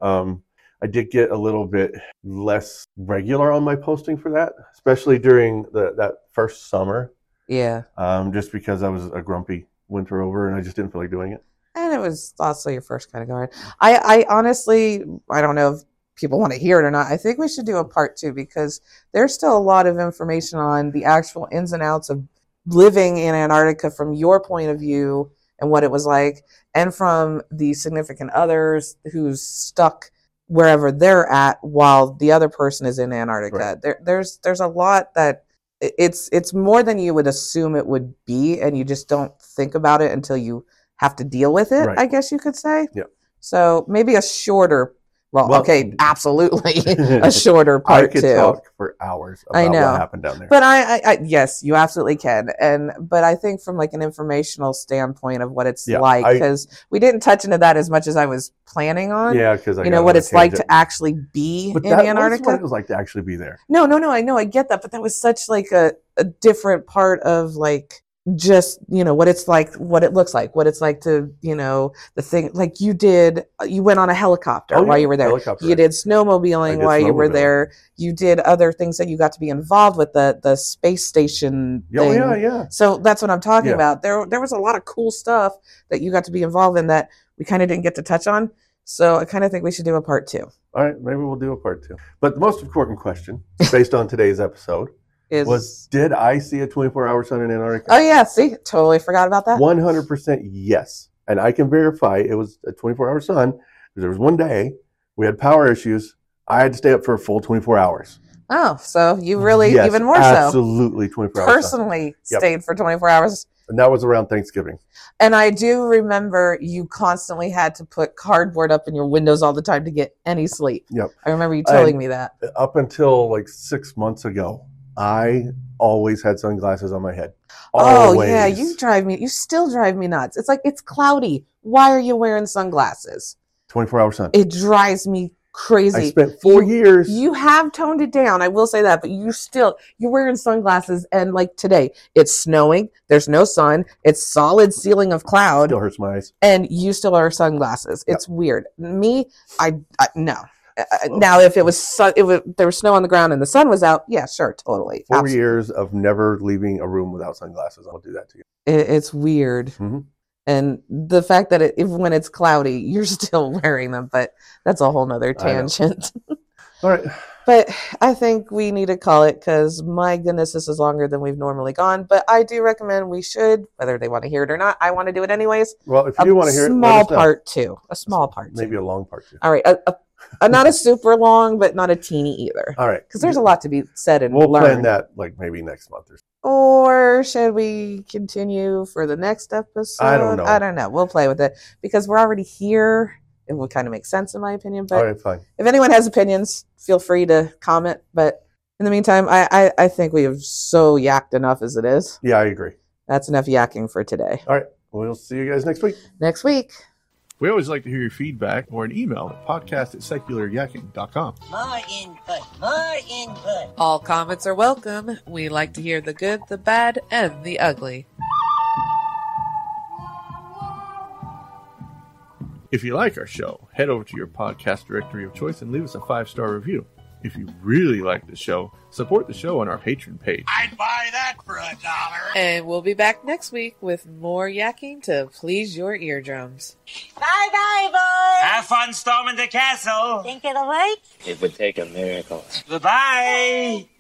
Speaker 2: I did get a little bit less regular on my posting for that, especially during that first summer.
Speaker 1: Yeah.
Speaker 2: Just because I was a grumpy winter over and I just didn't feel like doing it.
Speaker 1: And it was also your first kind of going. I honestly, I don't know if people want to hear it or not. I think we should do a part 2 because there's still a lot of information on the actual ins and outs of living in Antarctica from your point of view and what it was like, and from the significant others who's stuck wherever they're at while the other person is in Antarctica. Right. There's a lot that it's more than you would assume it would be, and you just don't think about it until you have to deal with it, I guess you could say.
Speaker 2: Yeah.
Speaker 1: So maybe a shorter, okay, absolutely a shorter part 2.
Speaker 2: I could talk for hours about what happened down there.
Speaker 1: But I yes, you absolutely can. But I think from like an informational standpoint of what it's like, because we didn't touch into that as much as I was planning on.
Speaker 2: Yeah, because
Speaker 1: what it's like to actually be in Antarctica.
Speaker 2: What it was like to actually be there.
Speaker 1: No, I know, I get that, but that was such like a different part of like just what it's like, what it looks like, what it's like to the thing like you went on a helicopter while you were there. You did snowmobiling while you were there. You did other things that you got to be involved with, the space station thing.
Speaker 2: Yeah.
Speaker 1: So that's what I'm talking about. There was a lot of cool stuff that you got to be involved in that we kind of didn't get to touch on. So I kind of think we should do a part 2.
Speaker 2: All right, maybe we'll do a part 2. But the most important question based on today's episode did I see a 24-hour sun in Antarctica?
Speaker 1: Oh, yeah. See, totally forgot about that.
Speaker 2: 100% yes. And I can verify it was a 24-hour sun because there was one day we had power issues. I had to stay up for a full 24 hours.
Speaker 1: Oh, so you really, even more
Speaker 2: absolutely 24 hours.
Speaker 1: Personally stayed for 24 hours.
Speaker 2: And that was around Thanksgiving.
Speaker 1: And I do remember you constantly had to put cardboard up in your windows all the time to get any sleep.
Speaker 2: Yep.
Speaker 1: I remember you telling me that.
Speaker 2: Up until like 6 months ago, I always had sunglasses on my head. Always.
Speaker 1: Oh, yeah. You still drive me nuts. It's like, it's cloudy. Why are you wearing sunglasses?
Speaker 2: 24-hour sun.
Speaker 1: It drives me crazy.
Speaker 2: I spent 4 years.
Speaker 1: You have toned it down. I will say that, but you're wearing sunglasses, and like today, it's snowing. There's no sun. It's solid ceiling of cloud.
Speaker 2: Still hurts my eyes.
Speaker 1: And you still wear sunglasses.
Speaker 2: Yep.
Speaker 1: It's weird. Me, no. Now, if there was snow on the ground and the sun was out, yeah, sure, totally.
Speaker 2: 4 years of never leaving a room without sunglasses. I'll do that to you.
Speaker 1: It's weird.
Speaker 2: Mm-hmm.
Speaker 1: And the fact that when it's cloudy, you're still wearing them, but that's a whole nother tangent.
Speaker 2: All right.
Speaker 1: But I think we need to call it because, my goodness, this is longer than we've normally gone. But I do recommend we should, whether they want to hear it or not. I want to do it anyways.
Speaker 2: Well, if you do want to hear it,
Speaker 1: a small part 2. A small part 2.
Speaker 2: Maybe a long part 2.
Speaker 1: All right. Not a super long, but not a teeny either.
Speaker 2: All right.
Speaker 1: Because there's a lot to be said and
Speaker 2: learned. We'll plan
Speaker 1: learned.
Speaker 2: that like maybe next month or so.
Speaker 1: Or should we continue for the next episode?
Speaker 2: I don't know.
Speaker 1: We'll play with it because we're already here. It will kind of make sense in my opinion. But
Speaker 2: all right, fine.
Speaker 1: If anyone has opinions, feel free to comment. But in the meantime, I think we have so yacked enough as it is.
Speaker 2: Yeah, I agree.
Speaker 1: That's enough yakking for today.
Speaker 2: All right. We'll see you guys next week.
Speaker 1: Next week.
Speaker 4: We always like to hear your feedback or an email at podcast@secularyakking.com.
Speaker 3: More input.
Speaker 5: All comments are welcome. We like to hear the good, the bad, and the ugly.
Speaker 4: If you like our show, head over to your podcast directory of choice and leave us a 5-star review. If you really like the show, support the show on our Patreon page.
Speaker 3: I'd buy that for $1.
Speaker 5: And we'll be back next week with more yakking to please your eardrums.
Speaker 6: Bye-bye, boys.
Speaker 7: Have fun storming the castle.
Speaker 6: Think it'll work?
Speaker 8: It would take a miracle.
Speaker 7: Goodbye.